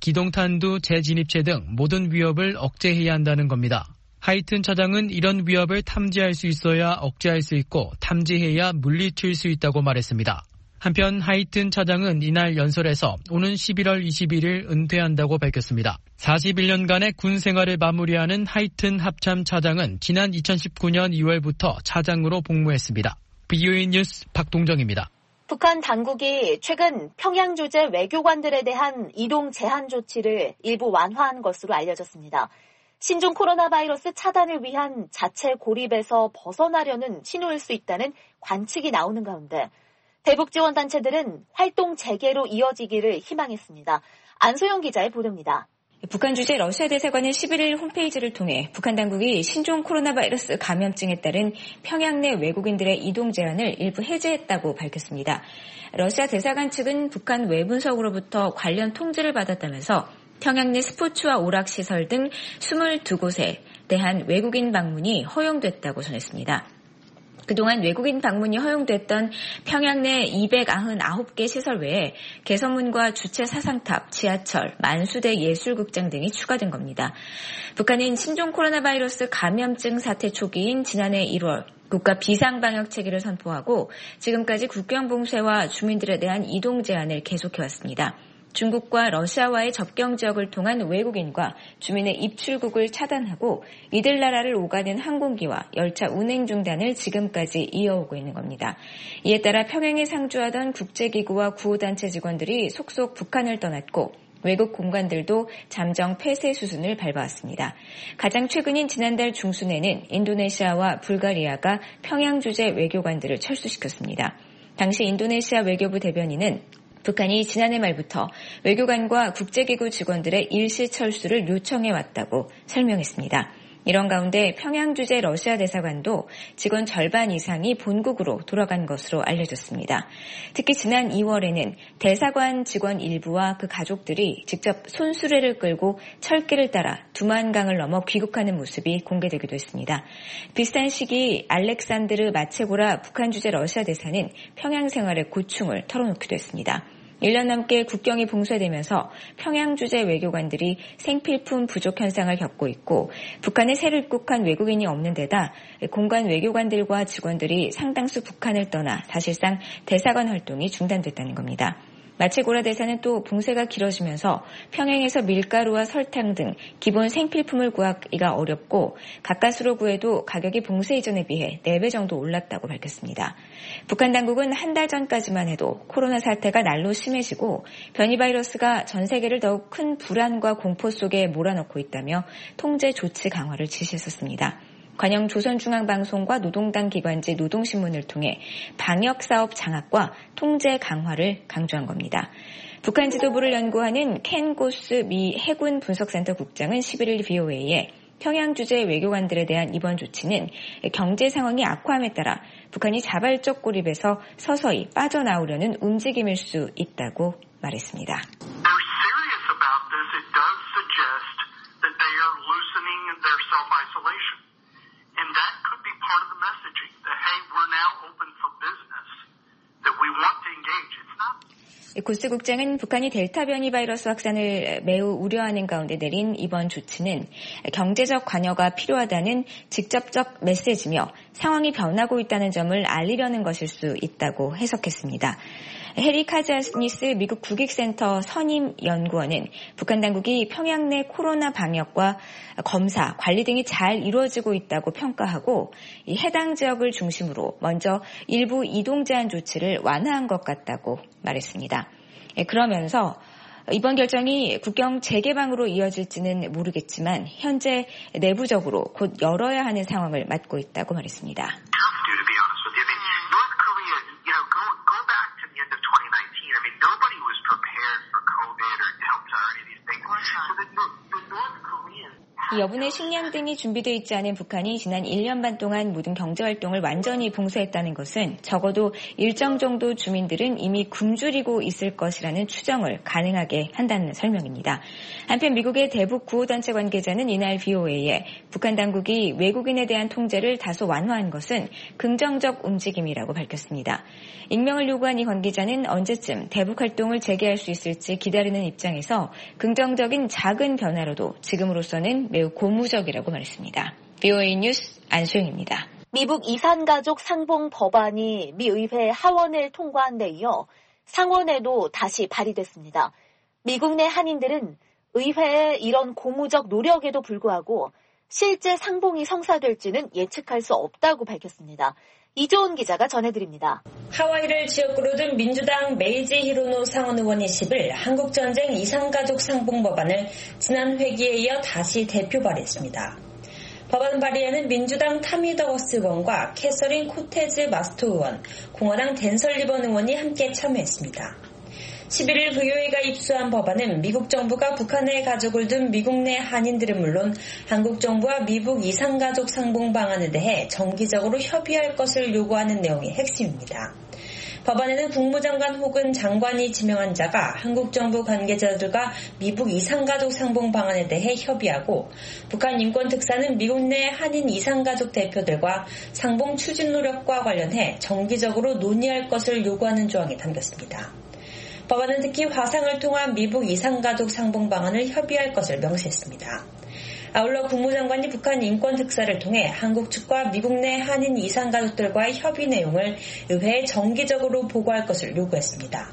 기동탄두 재진입체 등 모든 위협을 억제해야 한다는 겁니다. 하이튼 차장은 이런 위협을 탐지할 수 있어야 억제할 수 있고 탐지해야 물리칠 수 있다고 말했습니다. 한편 하이튼 차장은 이날 연설에서 오는 십일월 이십일일 은퇴한다고 밝혔습니다. 사십일 년간의 군 생활을 마무리하는 하이튼 합참 차장은 지난 이천십구년 이월부터 차장으로 복무했습니다. 비오이 뉴스 박동정입니다. 북한 당국이 최근 평양 주재 외교관들에 대한 이동 제한 조치를 일부 완화한 것으로 알려졌습니다. 신종 코로나 바이러스 차단을 위한 자체 고립에서 벗어나려는 신호일 수 있다는 관측이 나오는 가운데 대북 지원 단체들은 활동 재개로 이어지기를 희망했습니다. 안소영 기자의 보도입니다. 북한 주재 러시아 대사관은 십일일 홈페이지를 통해 북한 당국이 신종 코로나 바이러스 감염증에 따른 평양 내 외국인들의 이동 제한을 일부 해제했다고 밝혔습니다. 러시아 대사관 측은 북한 외분석으로부터 관련 통지를 받았다면서 평양 내 스포츠와 오락시설 등 이십이 곳에 대한 외국인 방문이 허용됐다고 전했습니다. 그동안 외국인 방문이 허용됐던 평양 내 이백구십구 개 시설 외에 개선문과 주체 사상탑, 지하철, 만수대 예술극장 등이 추가된 겁니다. 북한은 신종 코로나 바이러스 감염증 사태 초기인 지난해 일월 국가 비상방역 체계를 선포하고 지금까지 국경 봉쇄와 주민들에 대한 이동 제한을 계속해왔습니다. 중국과 러시아와의 접경 지역을 통한 외국인과 주민의 입출국을 차단하고 이들 나라를 오가는 항공기와 열차 운행 중단을 지금까지 이어오고 있는 겁니다. 이에 따라 평양에 상주하던 국제기구와 구호단체 직원들이 속속 북한을 떠났고 외국 공관들도 잠정 폐쇄 수순을 밟아왔습니다. 가장 최근인 지난달 중순에는 인도네시아와 불가리아가 평양 주재 외교관들을 철수시켰습니다. 당시 인도네시아 외교부 대변인은 북한이 지난해 말부터 외교관과 국제기구 직원들의 일시 철수를 요청해왔다고 설명했습니다. 이런 가운데 평양 주재 러시아 대사관도 직원 절반 이상이 본국으로 돌아간 것으로 알려졌습니다. 특히 지난 이월에는 대사관 직원 일부와 그 가족들이 직접 손수레를 끌고 철길을 따라 두만강을 넘어 귀국하는 모습이 공개되기도 했습니다. 비슷한 시기 알렉산드르 마체고라 북한 주재 러시아 대사는 평양 생활의 고충을 털어놓기도 했습니다. 일 년 넘게 국경이 봉쇄되면서 평양 주재 외교관들이 생필품 부족 현상을 겪고 있고 북한에 새로 입국한 외국인이 없는 데다 공관 외교관들과 직원들이 상당수 북한을 떠나 사실상 대사관 활동이 중단됐다는 겁니다. 마체고라 대사는 또 봉쇄가 길어지면서 평양에서 밀가루와 설탕 등 기본 생필품을 구하기가 어렵고 가까스로 구해도 가격이 봉쇄 이전에 비해 네 배 정도 올랐다고 밝혔습니다. 북한 당국은 한 달 전까지만 해도 코로나 사태가 날로 심해지고 변이 바이러스가 전 세계를 더욱 큰 불안과 공포 속에 몰아넣고 있다며 통제 조치 강화를 지시했었습니다. 관영 조선중앙방송과 노동당 기관지 노동신문을 통해 방역사업 장악과 통제 강화를 강조한 겁니다. 북한 지도부를 연구하는 켄 고스 미 해군 분석센터 국장은 십일일 비오에이에 평양 주재 외교관들에 대한 이번 조치는 경제 상황이 악화함에 따라 북한이 자발적 고립에서 서서히 빠져나오려는 움직임일 수 있다고 말했습니다. And that could be part of the messaging that, hey, we're now open for business, that we want to engage. It's not. 고스 국장은 북한이 델타 변이 바이러스 확산을 매우 우려하는 가운데 내린 이번 조치는 경제적 관여가 필요하다는 직접적 메시지며 상황이 변하고 있다는 점을 알리려는 것일 수 있다고 해석했습니다. 해리 카자니스 미국 국익센터 선임 연구원은 북한 당국이 평양 내 코로나 방역과 검사, 관리 등이 잘 이루어지고 있다고 평가하고 이 해당 지역을 중심으로 먼저 일부 이동 제한 조치를 완화한 것 같다고 말했습니다. 그러면서 이번 결정이 국경 재개방으로 이어질지는 모르겠지만 현재 내부적으로 곧 열어야 하는 상황을 맞고 있다고 말했습니다. 여분의 식량 등이 준비되어 있지 않은 북한이 지난 일 년 반 동안 모든 경제활동을 완전히 봉쇄했다는 것은 적어도 일정 정도 주민들은 이미 굶주리고 있을 것이라는 추정을 가능하게 한다는 설명입니다. 한편 미국의 대북 구호단체 관계자는 이날 브이오에이에 북한 당국이 외국인에 대한 통제를 다소 완화한 것은 긍정적 움직임이라고 밝혔습니다. 익명을 요구한 이 관계자는 언제쯤 대북 활동을 재개할 수 있을지 기다리는 입장에서 긍정적인 작은 변화로도 지금으로서는 매우 고무적이라고 말했습니다. 브이오에이 뉴스 안소영입니다. 미국 이산가족 상봉 법안이 미 의회 하원을 통과한 데 이어 상원에도 다시 발의됐습니다. 미국 내 한인들은 의회의 이런 고무적 노력에도 불구하고 실제 상봉이 성사될지는 예측할 수 없다고 밝혔습니다. 이조은 기자가 전해드립니다. 하와이를 지역구로 둔 민주당 메이지 히로노 상원 의원이 십일 한국전쟁 이산가족 상봉 법안을 지난 회기에 이어 다시 대표 발의했습니다. 법안 발의에는 민주당 타미 더거스 의원과 캐서린 코테즈 마스토 의원, 공화당 댄 설리번 의원이 함께 참여했습니다. 십일일 브이오에이가 입수한 법안은 미국 정부가 북한에 가족을 둔 미국 내 한인들은 물론 한국 정부와 미국 이산가족 상봉 방안에 대해 정기적으로 협의할 것을 요구하는 내용이 핵심입니다. 법안에는 국무장관 혹은 장관이 지명한 자가 한국 정부 관계자들과 미국 이산가족 상봉 방안에 대해 협의하고 북한 인권특사는 미국 내 한인 이산가족 대표들과 상봉 추진 노력과 관련해 정기적으로 논의할 것을 요구하는 조항이 담겼습니다. 법안은 특히 화상을 통한 미국 이산가족 상봉 방안을 협의할 것을 명시했습니다. 아울러 국무장관이 북한 인권특사를 통해 한국 측과 미국 내 한인 이산가족들과의 협의 내용을 의회에 정기적으로 보고할 것을 요구했습니다.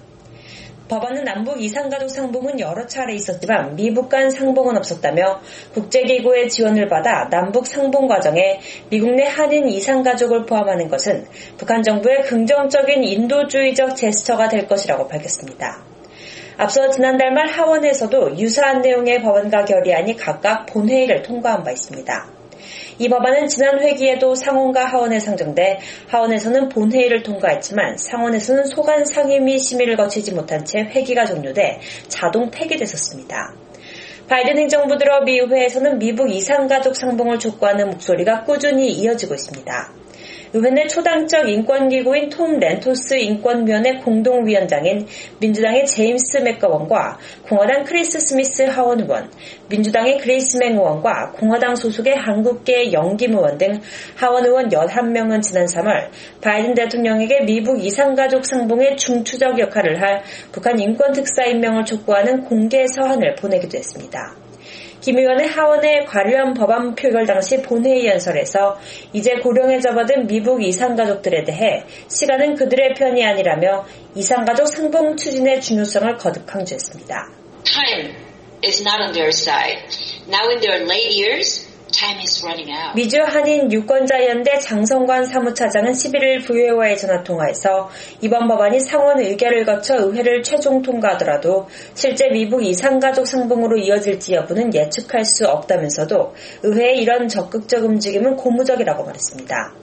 법안은 남북 이산가족 상봉은 여러 차례 있었지만 미북 간 상봉은 없었다며 국제기구의 지원을 받아 남북 상봉 과정에 미국 내 한인 이산가족을 포함하는 것은 북한 정부의 긍정적인 인도주의적 제스처가 될 것이라고 밝혔습니다. 앞서 지난달 말 하원에서도 유사한 내용의 법안과 결의안이 각각 본회의를 통과한 바 있습니다. 이 법안은 지난 회기에도 상원과 하원에 상정돼 하원에서는 본회의를 통과했지만 상원에서는 소관 상의 및 심의를 거치지 못한 채 회기가 종료돼 자동 폐기됐었습니다. 바이든 행정부 들어 미 의회에서는 미국 이산가족 상봉을 촉구하는 목소리가 꾸준히 이어지고 있습니다. 의회 내 초당적 인권기구인 톰 렌토스 인권위원회 공동위원장인 민주당의 제임스 맥거원과 공화당 크리스 스미스 하원 의원, 민주당의 그레이스 맹 의원과 공화당 소속의 한국계 영김 의원 등 하원 의원 열한 명은 지난 삼월 바이든 대통령에게 미국 이산가족 상봉의 중추적 역할을 할 북한 인권특사 임명을 촉구하는 공개 서한을 보내기도 했습니다. 김 의원은 하원의 관련 법안 표결 당시 본회의 연설에서 이제 고령에 접어든 미국 이산가족들에 대해 시간은 그들의 편이 아니라며 이산가족 상봉 추진의 중요성을 거듭 강조했습니다. Time is not on their side. Now in their late years, time is running out. 미주 한인 유권자연대 장성관 사무차장은 십일일 브이오에이와의 전화통화에서 이번 법안이 상원 의결을 거쳐 의회를 최종 통과하더라도 실제 미국 이산가족 상봉으로 이어질지 여부는 예측할 수 없다면서도 의회의 이런 적극적 움직임은 고무적이라고 말했습니다.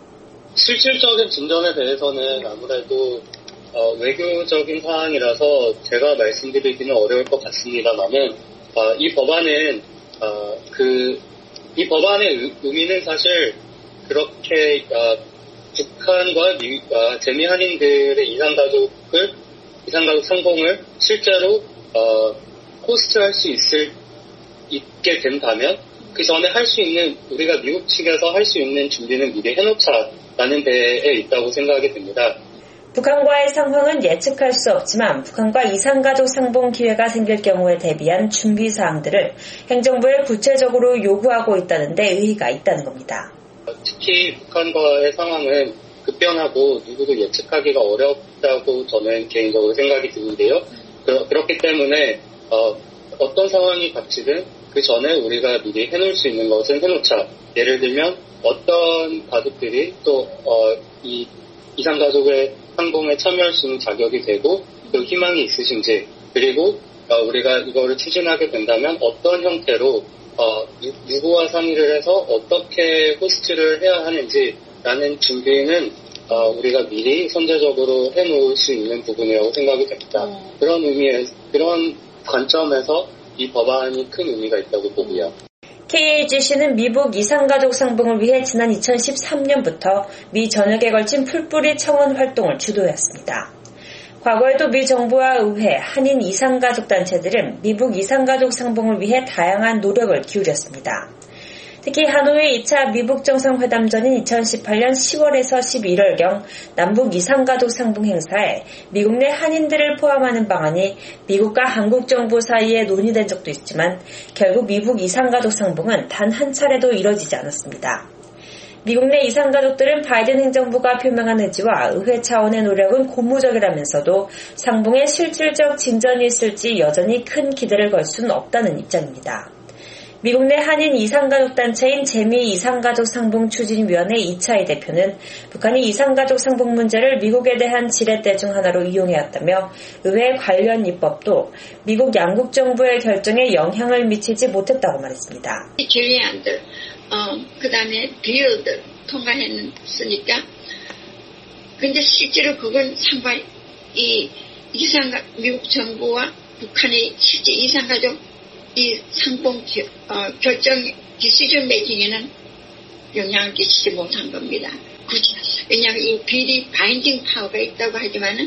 실질적인 진전에 대해서는 아무래도 어, 외교적인 사항이라서 제가 말씀드리기는 어려울 것 같습니다만은 어, 이 법안은 어, 그 이 법안의 의미는 사실 그렇게 어, 북한과 미, 어, 재미 한인들의 이산가족을 이산가족 상봉을 실제로 어, 호스트할 수 있을 있게 된다면 그 전에 할 수 있는 우리가 미국 측에서 할 수 있는 준비는 미리 해놓자라는 데에 있다고 생각이 됩니다. 북한과의 상황은 예측할 수 없지만 북한과 이산가족 상봉 기회가 생길 경우에 대비한 준비 사항들을 행정부에 구체적으로 요구하고 있다는 데 의의가 있다는 겁니다. 특히 북한과의 상황은 급변하고 누구도 예측하기가 어렵다고 저는 개인적으로 생각이 드는데요. 그렇기 때문에 어, 어떤 상황이 닥치든 그 전에 우리가 미리 해놓을 수 있는 것은 해놓자. 예를 들면 어떤 가족들이 또 어, 이 이산가족의 상봉에 참여할 수 있는 자격이 되고 그 희망이 있으신지 그리고 어, 우리가 이거를 추진하게 된다면 어떤 형태로 어, 누구와 상의를 해서 어떻게 호스트를 해야 하는지라는 준비는 어, 우리가 미리 선제적으로 해놓을 수 있는 부분이라고 생각이 됩니다. 음. 그런 의미에 그런 관점에서 이 법안이 큰 의미가 있다고 보고요. 케이에이지씨는 미국 이산가족 상봉을 위해 지난 이천십삼 년부터 미 전역에 걸친 풀뿌리 청원 활동을 주도했습니다. 과거에도 미 정부와 의회, 한인 이산가족 단체들은 미국 이산가족 상봉을 위해 다양한 노력을 기울였습니다. 특히 하노이 이 차 미북 정상회담 전인 이천십팔 년 시월에서 십일월경 남북 이산가족 상봉 행사에 미국 내 한인들을 포함하는 방안이 미국과 한국 정부 사이에 논의된 적도 있지만 결국 미북 이산가족 상봉은 단 한 차례도 이뤄지지 않았습니다. 미국 내 이산가족들은 바이든 행정부가 표명한 의지와 의회 차원의 노력은 고무적이라면서도 상봉에 실질적 진전이 있을지 여전히 큰 기대를 걸 수는 없다는 입장입니다. 미국 내 한인 이산가족 단체인 재미 이산가족 상봉 추진위원회 이차희 대표는 북한이 이산가족 상봉 문제를 미국에 대한 지렛대 중 하나로 이용해왔다며 의회 관련 입법도 미국 양국 정부의 결정에 영향을 미치지 못했다고 말했습니다. 결의안들, 어, 그 다음에 비율들 통과했으니까 근데 실제로 그건 상관 이 이산가 미국 정부와 북한의 실제 이산가족 이 상봉 어, 결정 디시전 메이킹에는 영향을 끼치지 못한 겁니다. 굳이 왜냐하면 이 비리 바인딩 파워가 있다고 하지만은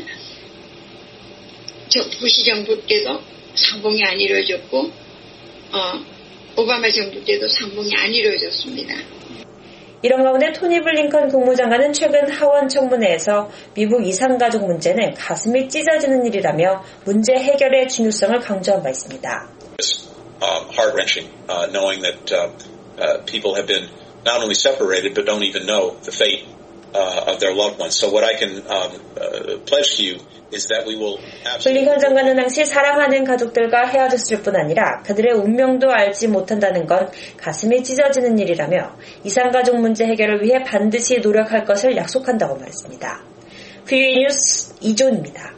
저 부시 정부 때도 상봉이 안 이루어졌고 어, 오바마 정부 때도 상봉이 안 이루어졌습니다. 이런 가운데 토니 블링컨 국무장관은 최근 하원 청문회에서 미국 이산가족 문제는 가슴이 찢어지는 일이라며 문제 해결의 중요성을 강조한 바 있습니다. Um, heart-wrenching, uh, knowing that uh, uh, people have been not only separated but don't even know the fate uh, of their loved ones. So what I can um, uh, pledge to you is that we will absolutely... 블링컨 장관은 당시 사랑하는 가족들과 헤어졌을 뿐 아니라 그들의 운명도 알지 못한다는 건 가슴이 찢어지는 일이라며 이산가족 문제 해결을 위해 반드시 노력할 것을 약속한다고 말했습니다. 브이오에이 뉴스 이조은입니다.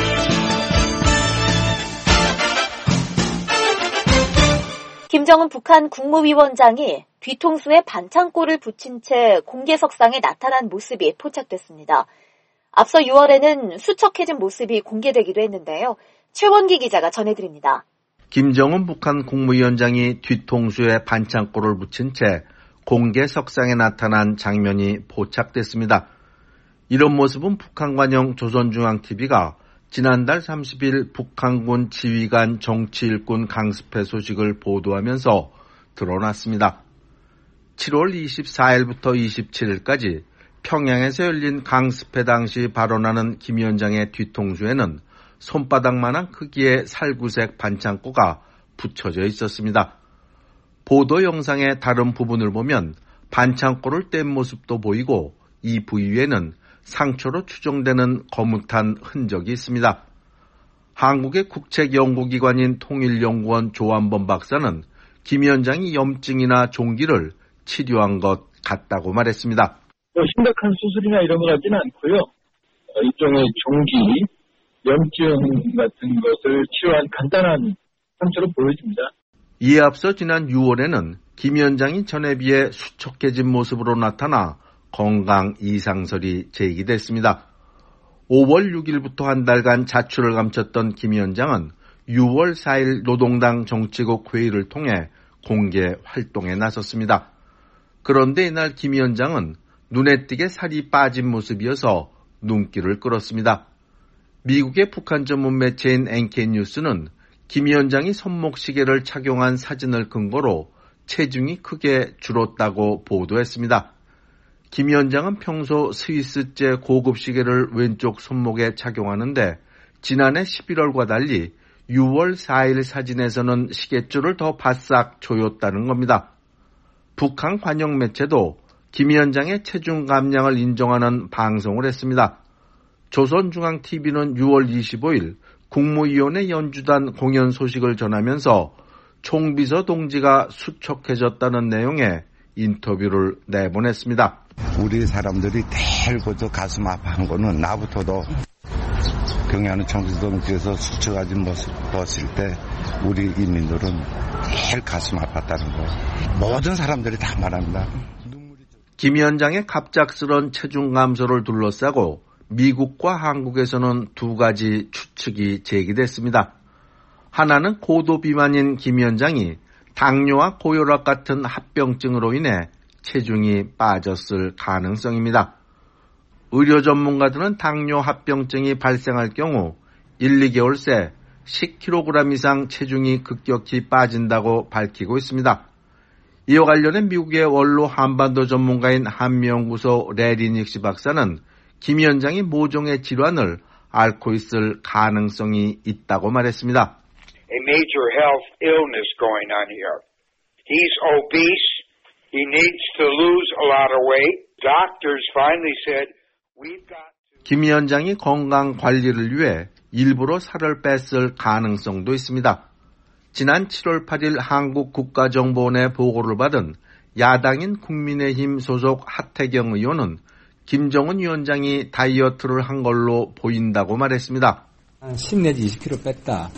김정은 북한 국무위원장이 뒤통수에 반창고를 붙인 채 공개석상에 나타난 모습이 포착됐습니다. 앞서 유월에는 수척해진 모습이 공개되기도 했는데요. 최원기 기자가 전해드립니다. 김정은 북한 국무위원장이 뒤통수에 반창고를 붙인 채 공개석상에 나타난 장면이 포착됐습니다. 이런 모습은 북한관영 조선중앙티비가 지난달 삼십일 북한군 지휘관 정치일꾼 강습회 소식을 보도하면서 드러났습니다. 칠월 이십사일부터 이십칠일까지 평양에서 열린 강습회 당시 발언하는 김 위원장의 뒤통수에는 손바닥만한 크기의 살구색 반창고가 붙여져 있었습니다. 보도 영상의 다른 부분을 보면 반창고를 뗀 모습도 보이고 이 부위에는 상처로 추정되는 거뭇한 흔적이 있습니다. 한국의 국책연구기관인 통일연구원 조한범 박사는 김 위원장이 염증이나 종기를 치료한 것 같다고 말했습니다. 심각한 수술이나 이런 것 같지는 않고요. 일종의 종기, 염증 같은 것을 치료한 간단한 상처로 보여집니다. 이에 앞서 지난 유월에는 김 위원장이 전에 비해 수척해진 모습으로 나타나 건강 이상설이 제기됐습니다. 오월 육일부터 한 달간 자출을 감췄던 김 위원장은 유월 사일 노동당 정치국 회의를 통해 공개 활동에 나섰습니다. 그런데 이날 김 위원장은 눈에 띄게 살이 빠진 모습이어서 눈길을 끌었습니다. 미국의 북한 전문 매체인 엔케이뉴스는 김 위원장이 손목시계를 착용한 사진을 근거로 체중이 크게 줄었다고 보도했습니다. 김 위원장은 평소 스위스제 고급 시계를 왼쪽 손목에 착용하는데 지난해 십일월과 달리 유월 사일 사진에서는 시계줄을 더 바싹 조였다는 겁니다. 북한 관영 매체도 김 위원장의 체중 감량을 인정하는 방송을 했습니다. 조선중앙티비는 유월 이십오일 국무위원회 연주단 공연 소식을 전하면서 총비서 동지가 수척해졌다는 내용의 인터뷰를 내보냈습니다. 우리 사람들이 대고도 가슴 아파한 거는 나부터도 경의하는 총비서 동지에서 수척해진 모습 봤을 때 우리 인민들은 제일 가슴 아팠다는 거 모든 사람들이 다 말합니다. 김 위원장의 갑작스런 체중 감소를 둘러싸고 미국과 한국에서는 두 가지 추측이 제기됐습니다. 하나는 고도 비만인 김 위원장이 당뇨와 고혈압 같은 합병증으로 인해 체중이 빠졌을 가능성입니다. 의료 전문가들은 당뇨 합병증이 발생할 경우 일, 이 개월 새 십 킬로그램 이상 체중이 급격히 빠진다고 밝히고 있습니다. 이와 관련해 미국의 원로 한반도 전문가인 한미연구소 레리 닉시 박사는 김 위원장이 모종의 질환을 앓고 있을 가능성이 있다고 말했습니다. A major health illness going on here. He's obese. He needs to lose a lot of weight. Doctors finally said, we've got to... 김 위원장이 건강 관리를 위해 일부러 살을 뺐을 가능성도 있습니다. 지난 칠월 팔일 한국 국가정보원의 보고를 받은 야당인 국민의힘 소속 하태경 의원은 김정은 위원장이 다이어트를 한 걸로 보인다고 말했습니다. 한 십 내지 이십 킬로그램 뺐다.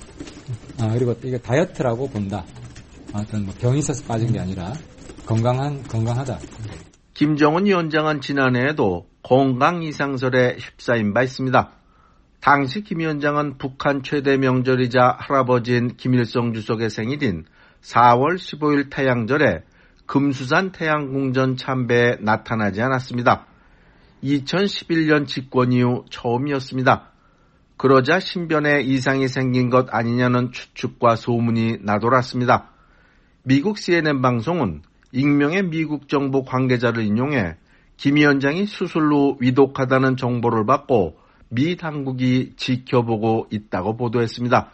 아, 그리고 이게 다이어트라고 본다. 어떤 뭐 병이 있어서 빠진 게 아니라 건강한, 건강하다. 김정은 위원장은 지난해에도 건강 이상설에 휩싸인 바 있습니다. 당시 김 위원장은 북한 최대 명절이자 할아버지인 김일성 주석의 생일인 사월 십오일 태양절에 금수산 태양궁전 참배에 나타나지 않았습니다. 이천십일년 집권 이후 처음이었습니다. 그러자 신변에 이상이 생긴 것 아니냐는 추측과 소문이 나돌았습니다. 미국 씨엔엔 방송은 익명의 미국 정부 관계자를 인용해 김 위원장이 수술 후 위독하다는 정보를 받고 미 당국이 지켜보고 있다고 보도했습니다.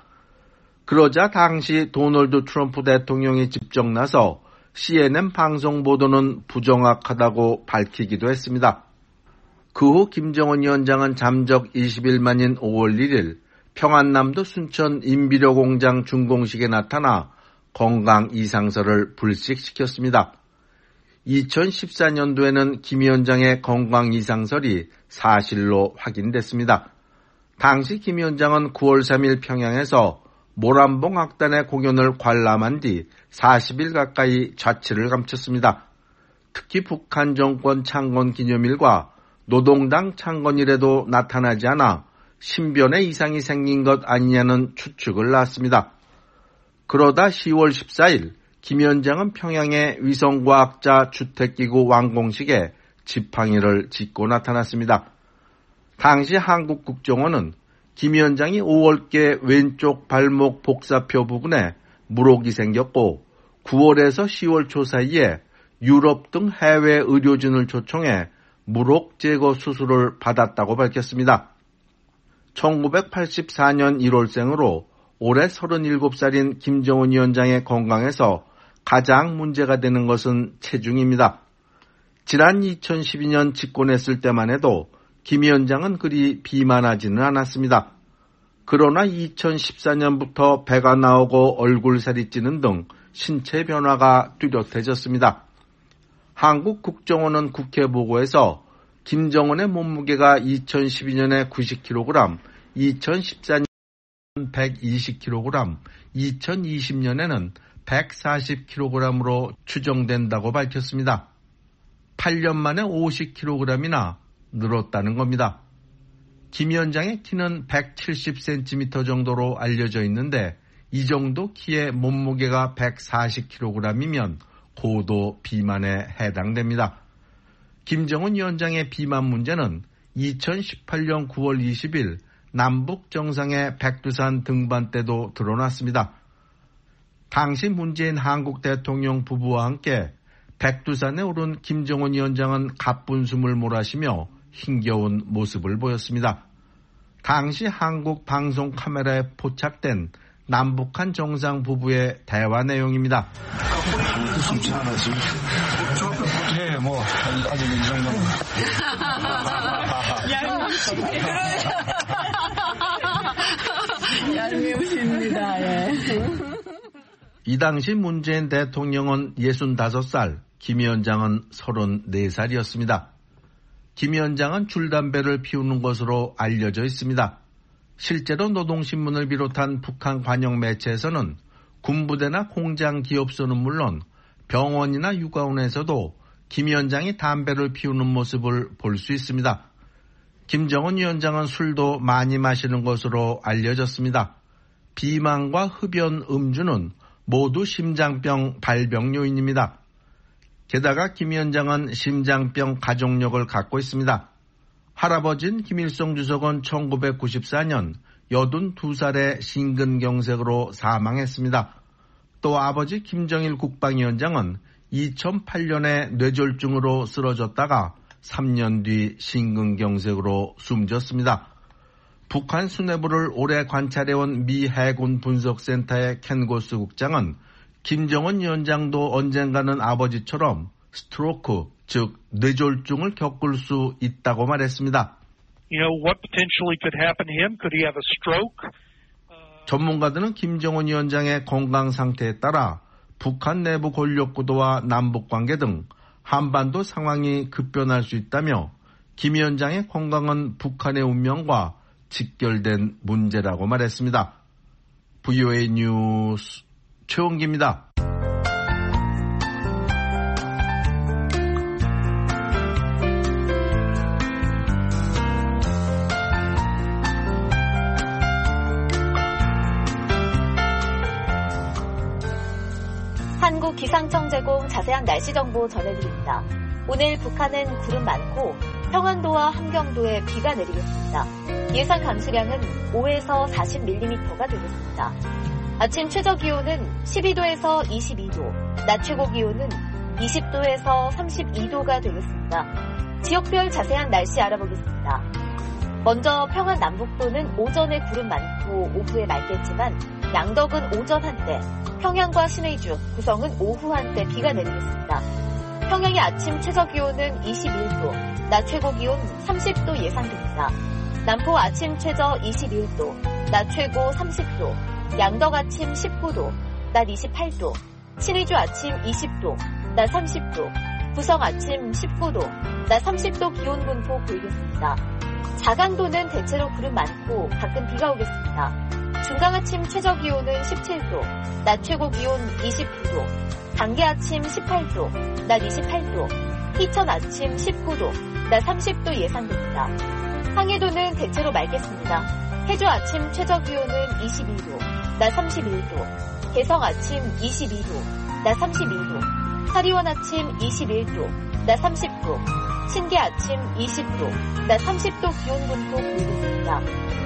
그러자 당시 도널드 트럼프 대통령이 직접 나서 씨엔엔 방송 보도는 부정확하다고 밝히기도 했습니다. 그 후 김정은 위원장은 잠적 이십 일 만인 오월 일일 평안남도 순천 인비료공장 준공식에 나타나 건강 이상설을 불식시켰습니다. 이천십사년도에는 김 위원장의 건강 이상설이 사실로 확인됐습니다. 당시 김 위원장은 구월 삼일 평양에서 모란봉 악단의 공연을 관람한 뒤 사십일 가까이 자취를 감췄습니다. 특히 북한 정권 창건 기념일과 노동당 창건일에도 나타나지 않아 신변에 이상이 생긴 것 아니냐는 추측을 낳았습니다. 그러다 시월 십사일 김 위원장은 평양의 위성과학자 주택기구 완공식에 지팡이를 짚고 나타났습니다. 당시 한국 국정원은 김 위원장이 오월께 왼쪽 발목 복사표 부분에 물혹이 생겼고 구월에서 시월 초 사이에 유럽 등 해외 의료진을 초청해 물혹 제거 수술을 받았다고 밝혔습니다. 천구백팔십사년 일월생으로 올해 서른일곱 살인 김정은 위원장의 건강에서 가장 문제가 되는 것은 체중입니다. 지난 이천십이년 집권했을 때만 해도 김 위원장은 그리 비만하지는 않았습니다. 그러나 이천십사년부터 배가 나오고 얼굴살이 찌는 등 신체 변화가 뚜렷해졌습니다. 한국 국정원은 국회 보고에서 김정은의 몸무게가 이천십이년에 구십 킬로그램, 이천십사년 백이십 킬로그램, 이천이십년에는 백사십 킬로그램으로 추정된다고 밝혔습니다. 팔 년 만에 오십 킬로그램이나 늘었다는 겁니다. 김 위원장의 키는 백칠십 센티미터 정도로 알려져 있는데 이 정도 키의 몸무게가 백사십 킬로그램이면 고도 비만에 해당됩니다. 김정은 위원장의 비만 문제는 이천십팔년 구월 이십일 남북 정상의 백두산 등반 때도 드러났습니다. 당시 문재인 한국 대통령 부부와 함께 백두산에 오른 김정은 위원장은 가쁜 숨을 몰아쉬며 힘겨운 모습을 보였습니다. 당시 한국 방송 카메라에 포착된 남북한 정상 부부의 대화 내용입니다. 네, 뭐 아직 이 정도는. 얄미우십니다. 예. 이 당시 문재인 대통령은 예순다섯 살, 김 위원장은 서른네 살이었습니다. 김 위원장은 줄담배를 피우는 것으로 알려져 있습니다. 실제로 노동신문을 비롯한 북한 관영 매체에서는 군부대나 공장 기업소는 물론 병원이나 육아원에서도 김 위원장이 담배를 피우는 모습을 볼 수 있습니다. 김정은 위원장은 술도 많이 마시는 것으로 알려졌습니다. 비만과 흡연, 음주는 모두 심장병 발병 요인입니다. 게다가 김 위원장은 심장병 가족력을 갖고 있습니다. 할아버지인 김일성 주석은 천구백구십사 년 여든두 살에 심근경색으로 사망했습니다. 또 아버지 김정일 국방위원장은 이천팔 년에 뇌졸중으로 쓰러졌다가 삼 년 뒤 심근경색으로 숨졌습니다. 북한 수뇌부를 오래 관찰해온 미 해군 분석센터의 켄 고스 국장은 김정은 위원장도 언젠가는 아버지처럼 스트로크, 즉 뇌졸중을 겪을 수 있다고 말했습니다. You know, what potentially could happen to him? Could he have a stroke? 전문가들은 김정은 위원장의 건강 상태에 따라 북한 내부 권력 구도와 남북 관계 등 한반도 상황이 급변할 수 있다며 김 위원장의 건강은 북한의 운명과 직결된 문제라고 말했습니다. 브이오에이 뉴스 최원기입니다. 한국기상청 제공 자세한 날씨 정보 전해드립니다. 오늘 북한은 구름 많고 평안도와 함경도에 비가 내리겠습니다. 예상 강수량은 오에서 사십 밀리미터가 되겠습니다. 아침 최저 기온은 십이 도에서 이십이 도, 낮 최고 기온은 이십 도에서 삼십이 도가 되겠습니다. 지역별 자세한 날씨 알아보겠습니다. 먼저 평안 남북도는 오전에 구름 많고 오후에 맑겠지만 양덕은 오전 한때, 평양과 신의주, 구성은 오후 한때 비가 내리겠습니다. 평양의 아침 최저 기온은 이십일 도, 낮 최고 기온 삼십 도 예상됩니다. 남포 아침 최저 이십일 도, 낮 최고 삼십 도, 양덕 아침 십구 도, 낮 이십팔 도, 신의주 아침 이십 도, 낮 삼십 도, 구성 아침 십구 도, 낮 삼십 도 기온 분포 보이겠습니다. 자강도는 대체로 구름 많고 가끔 비가 오겠습니다. 중강 아침 최저 기온은 십칠 도, 낮 최고 기온 이십구 도, 단계 아침 십팔 도, 낮 이십팔 도, 희천 아침 십구 도, 낮 삼십 도 예상됩니다. 항해도는 대체로 맑겠습니다. 해주 아침 최저 기온은 이십이 도, 낮 삼십일 도, 개성 아침 이십이 도, 낮 삼십이 도, 사리원 아침 이십일 도, 낮 삼십 도, 신계 아침 이십 도, 낮 삼십 도 기온 분포 보이겠습니다.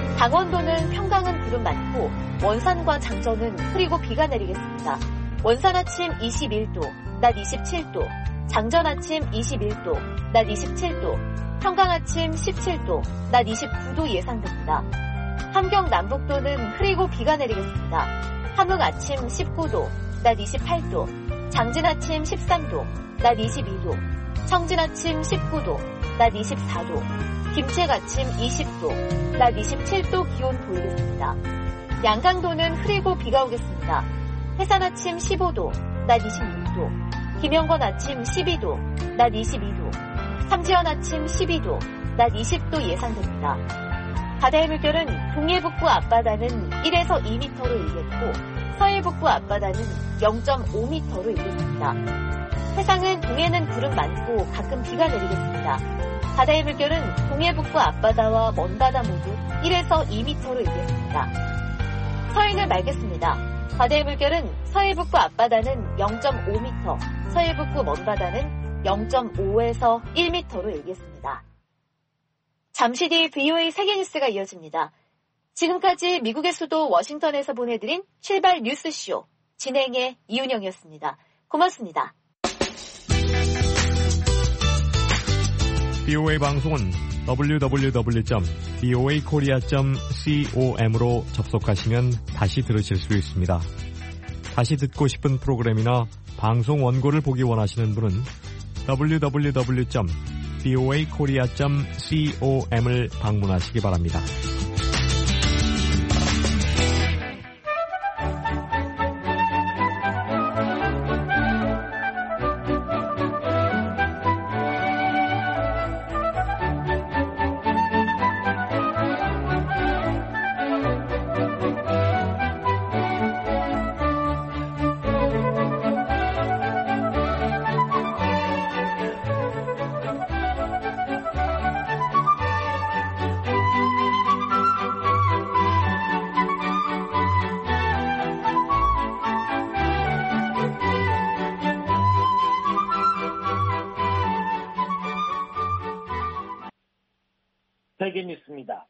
강원도는 평강은 구름 많고 원산과 장전은 흐리고 비가 내리겠습니다. 원산 아침 이십일 도, 낮 이십칠 도, 장전 아침 이십일 도, 낮 이십칠 도, 평강 아침 십칠 도, 낮 이십구 도 예상됩니다. 함경 남북도는 흐리고 비가 내리겠습니다. 함흥 아침 십구 도, 낮 이십팔 도, 장진 아침 십삼 도, 낮 이십이 도, 청진 아침 십구 도, 낮 이십사 도, 김책 아침 이십 도, 낮 이십칠 도 기온 보이겠습니다. 양강도는 흐리고 비가 오겠습니다. 해산 아침 십오 도, 낮 이십육 도, 김영건 아침 십이 도, 낮 이십이 도, 삼지연 아침 십이 도, 낮 이십 도 예상됩니다. 바다의 물결은 동해북부 앞바다는 일에서 이 미터로 일겠고 서해북부 앞바다는 영 점 오 미터로 일겠습니다. 해상은 동해는 구름 많고 가끔 비가 내리겠습니다. 바다의 물결은 동해북부 앞바다와 먼바다 모두 일에서 이 미터로 일겠습니다. 서해는 맑겠습니다. 바다의 물결은 서해북부 앞바다는 영 점 오 미터, 서해북부 먼바다는 영 점 오에서 일 미터로 일겠습니다. 잠시 뒤 브이오에이 세계뉴스가 이어집니다. 지금까지 미국의 수도 워싱턴에서 보내드린 출발 뉴스쇼 진행의 이윤영이었습니다. 고맙습니다. 브이오에이 방송은 더블유 더블유 더블유 점 브이오에이 코리아 점 com으로 접속하시면 다시 들으실 수 있습니다. 다시 듣고 싶은 프로그램이나 방송 원고를 보기 원하시는 분은 더블유 더블유 더블유 점 브이오에이 코리아 점 com을 방문하시기 바랍니다. 세계 뉴스입니다.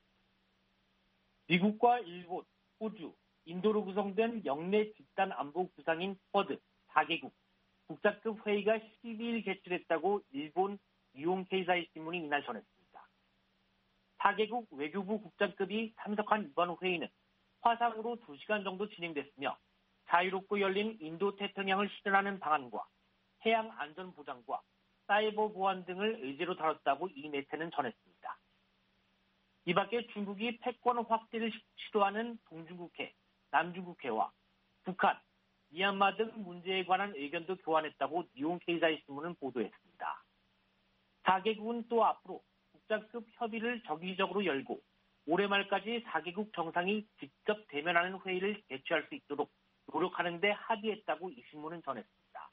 미국과 일본, 호주, 인도로 구성된 영내 집단 안보 구상인 쿼드 사 개국 국장급 회의가 십이 일 개최됐다고 일본 니혼 케이사이 신문이 이날 전했습니다. 사 개국 외교부 국장급이 참석한 이번 회의는 화상으로 두 시간 정도 진행됐으며 자유롭고 열린 인도 태평양을 실현하는 방안과 해양 안전 보장과 사이버 보안 등을 의제로 다뤘다고 이 매체는 전했습니다. 이 밖에 중국이 패권 확대를 시도하는 동중국해, 남중국해와 북한, 미얀마 등 문제에 관한 의견도 교환했다고 니혼 케이사이 신문은 보도했습니다. 사 개국은 또 앞으로 국장급 협의를 정기적으로 열고 올해 말까지 사 개국 정상이 직접 대면하는 회의를 개최할 수 있도록 노력하는 데 합의했다고 이 신문은 전했습니다.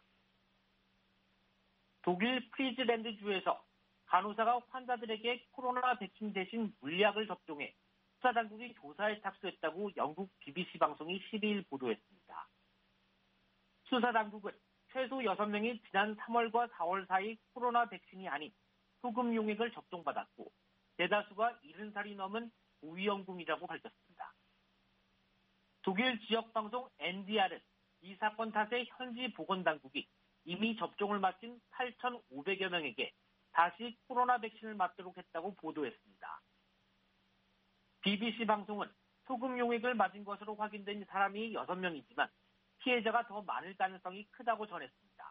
독일 프리즈랜드 주에서 간호사가 환자들에게 코로나 백신 대신 물약을 접종해 수사당국이 조사에 착수했다고 영국 비비씨 방송이 십이 일 보도했습니다. 수사당국은 최소 여섯 명이 지난 삼월과 사월 사이 코로나 백신이 아닌 소금 용액을 접종받았고 대다수가 일흔 살이 넘은 고위험군이라고 밝혔습니다. 독일 지역방송 엔디알은 이 사건 탓에 현지 보건당국이 이미 접종을 마친 팔천오백여 명에게 다시 코로나 백신을 맞도록 했다고 보도했습니다. 비비씨 방송은 소금 용액을 맞은 것으로 확인된 사람이 여섯 명이지만 피해자가 더 많을 가능성이 크다고 전했습니다.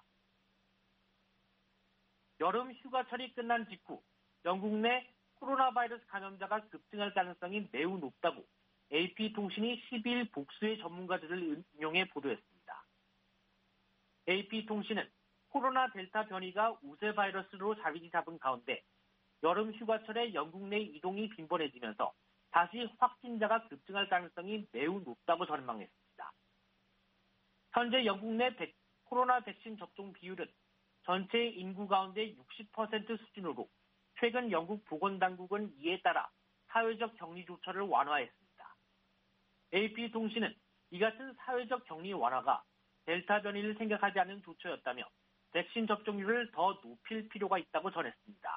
여름 휴가철이 끝난 직후 영국 내 코로나 바이러스 감염자가 급증할 가능성이 매우 높다고 에이피통신이 십이 일 복수의 전문가들을 인용해 보도했습니다. 에이피통신은 코로나 델타 변이가 우세 바이러스로 자리 잡은 가운데 여름 휴가철에 영국 내 이동이 빈번해지면서 다시 확진자가 급증할 가능성이 매우 높다고 전망했습니다. 현재 영국 내 백, 코로나 백신 접종 비율은 전체 인구 가운데 육십 퍼센트 수준으로 최근 영국 보건당국은 이에 따라 사회적 격리 조처를 완화했습니다. 에이피통신은 이 같은 사회적 격리 완화가 델타 변이를 생각하지 않은 조처였다며 백신 접종률을 더 높일 필요가 있다고 전했습니다.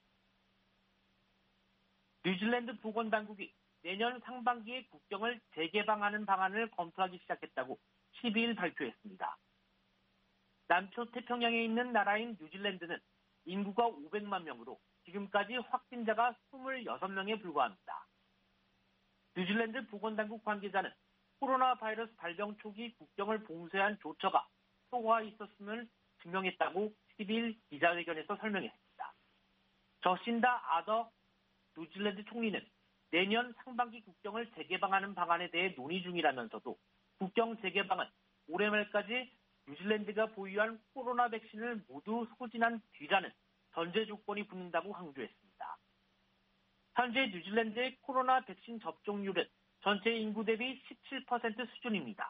뉴질랜드 보건당국이 내년 상반기에 국경을 재개방하는 방안을 검토하기 시작했다고 십이 일 발표했습니다. 남초 태평양에 있는 나라인 뉴질랜드는 인구가 오백만 명으로 지금까지 확진자가 이십육 명에 불과합니다. 뉴질랜드 보건당국 관계자는 코로나 바이러스 발병 초기 국경을 봉쇄한 조처가 효과가 있었음을 증명했다고 십이 일 기자회견에서 설명했습니다. 저신다 아더 뉴질랜드 총리는 내년 상반기 국경을 재개방하는 방안에 대해 논의 중이라면서도 국경 재개방은 올해 말까지 뉴질랜드가 보유한 코로나 백신을 모두 소진한 뒤라는 전제 조건이 붙는다고 강조했습니다. 현재 뉴질랜드의 코로나 백신 접종률은 전체 인구 대비 십칠 퍼센트 수준입니다.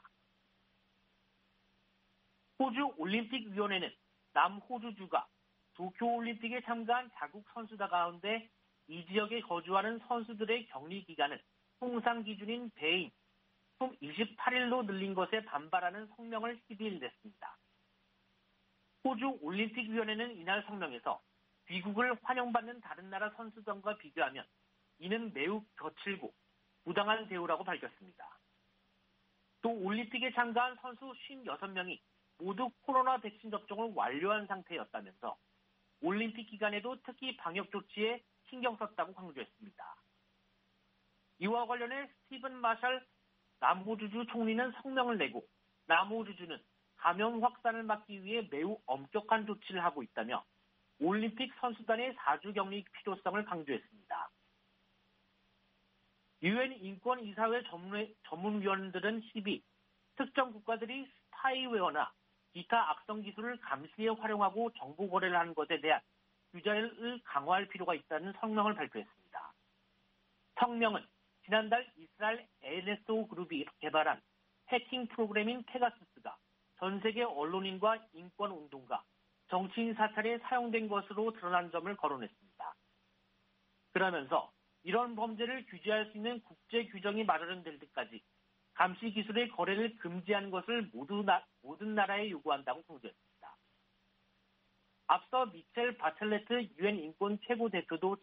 호주 올림픽위원회는 남호주주가 도쿄올림픽에 참가한 자국 선수단 가운데 이 지역에 거주하는 선수들의 격리 기간을 통상 기준인 배인 총 이십팔 일로 늘린 것에 반발하는 성명을 십이 일 냈습니다. 호주 올림픽위원회는 이날 성명에서 귀국을 환영받는 다른 나라 선수단과 비교하면 이는 매우 거칠고 부당한 대우라고 밝혔습니다. 또 올림픽에 참가한 선수 오십육 명이 모두 코로나 백신 접종을 완료한 상태였다면서 올림픽 기간에도 특히 방역 조치에 신경 썼다고 강조했습니다. 이와 관련해 스티븐 마샬 남호주주 총리는 성명을 내고 남호주주는 감염 확산을 막기 위해 매우 엄격한 조치를 하고 있다며 올림픽 선수단의 사 주 격리 필요성을 강조했습니다. 유엔 인권이사회 전문위원들은 십이 일 특정 국가들이 스파이웨어나 기타 악성 기술을 감시에 활용하고 정보 거래를 하는 것에 대한 규제를 강화할 필요가 있다는 성명을 발표했습니다. 성명은 지난달 이스라엘 엔에스오 그룹이 개발한 해킹 프로그램인 페가수스가 전 세계 언론인과 인권운동가, 정치인 사찰에 사용된 것으로 드러난 점을 거론했습니다. 그러면서 이런 범죄를 규제할 수 있는 국제 규정이 마련될 때까지 감시 기술의 거래를 금지하는 것을 모두 나, 모든 나라에 요구한다고 강조했습니다. 앞서 미첼 바첼레트 유엔 인권 최고 대표도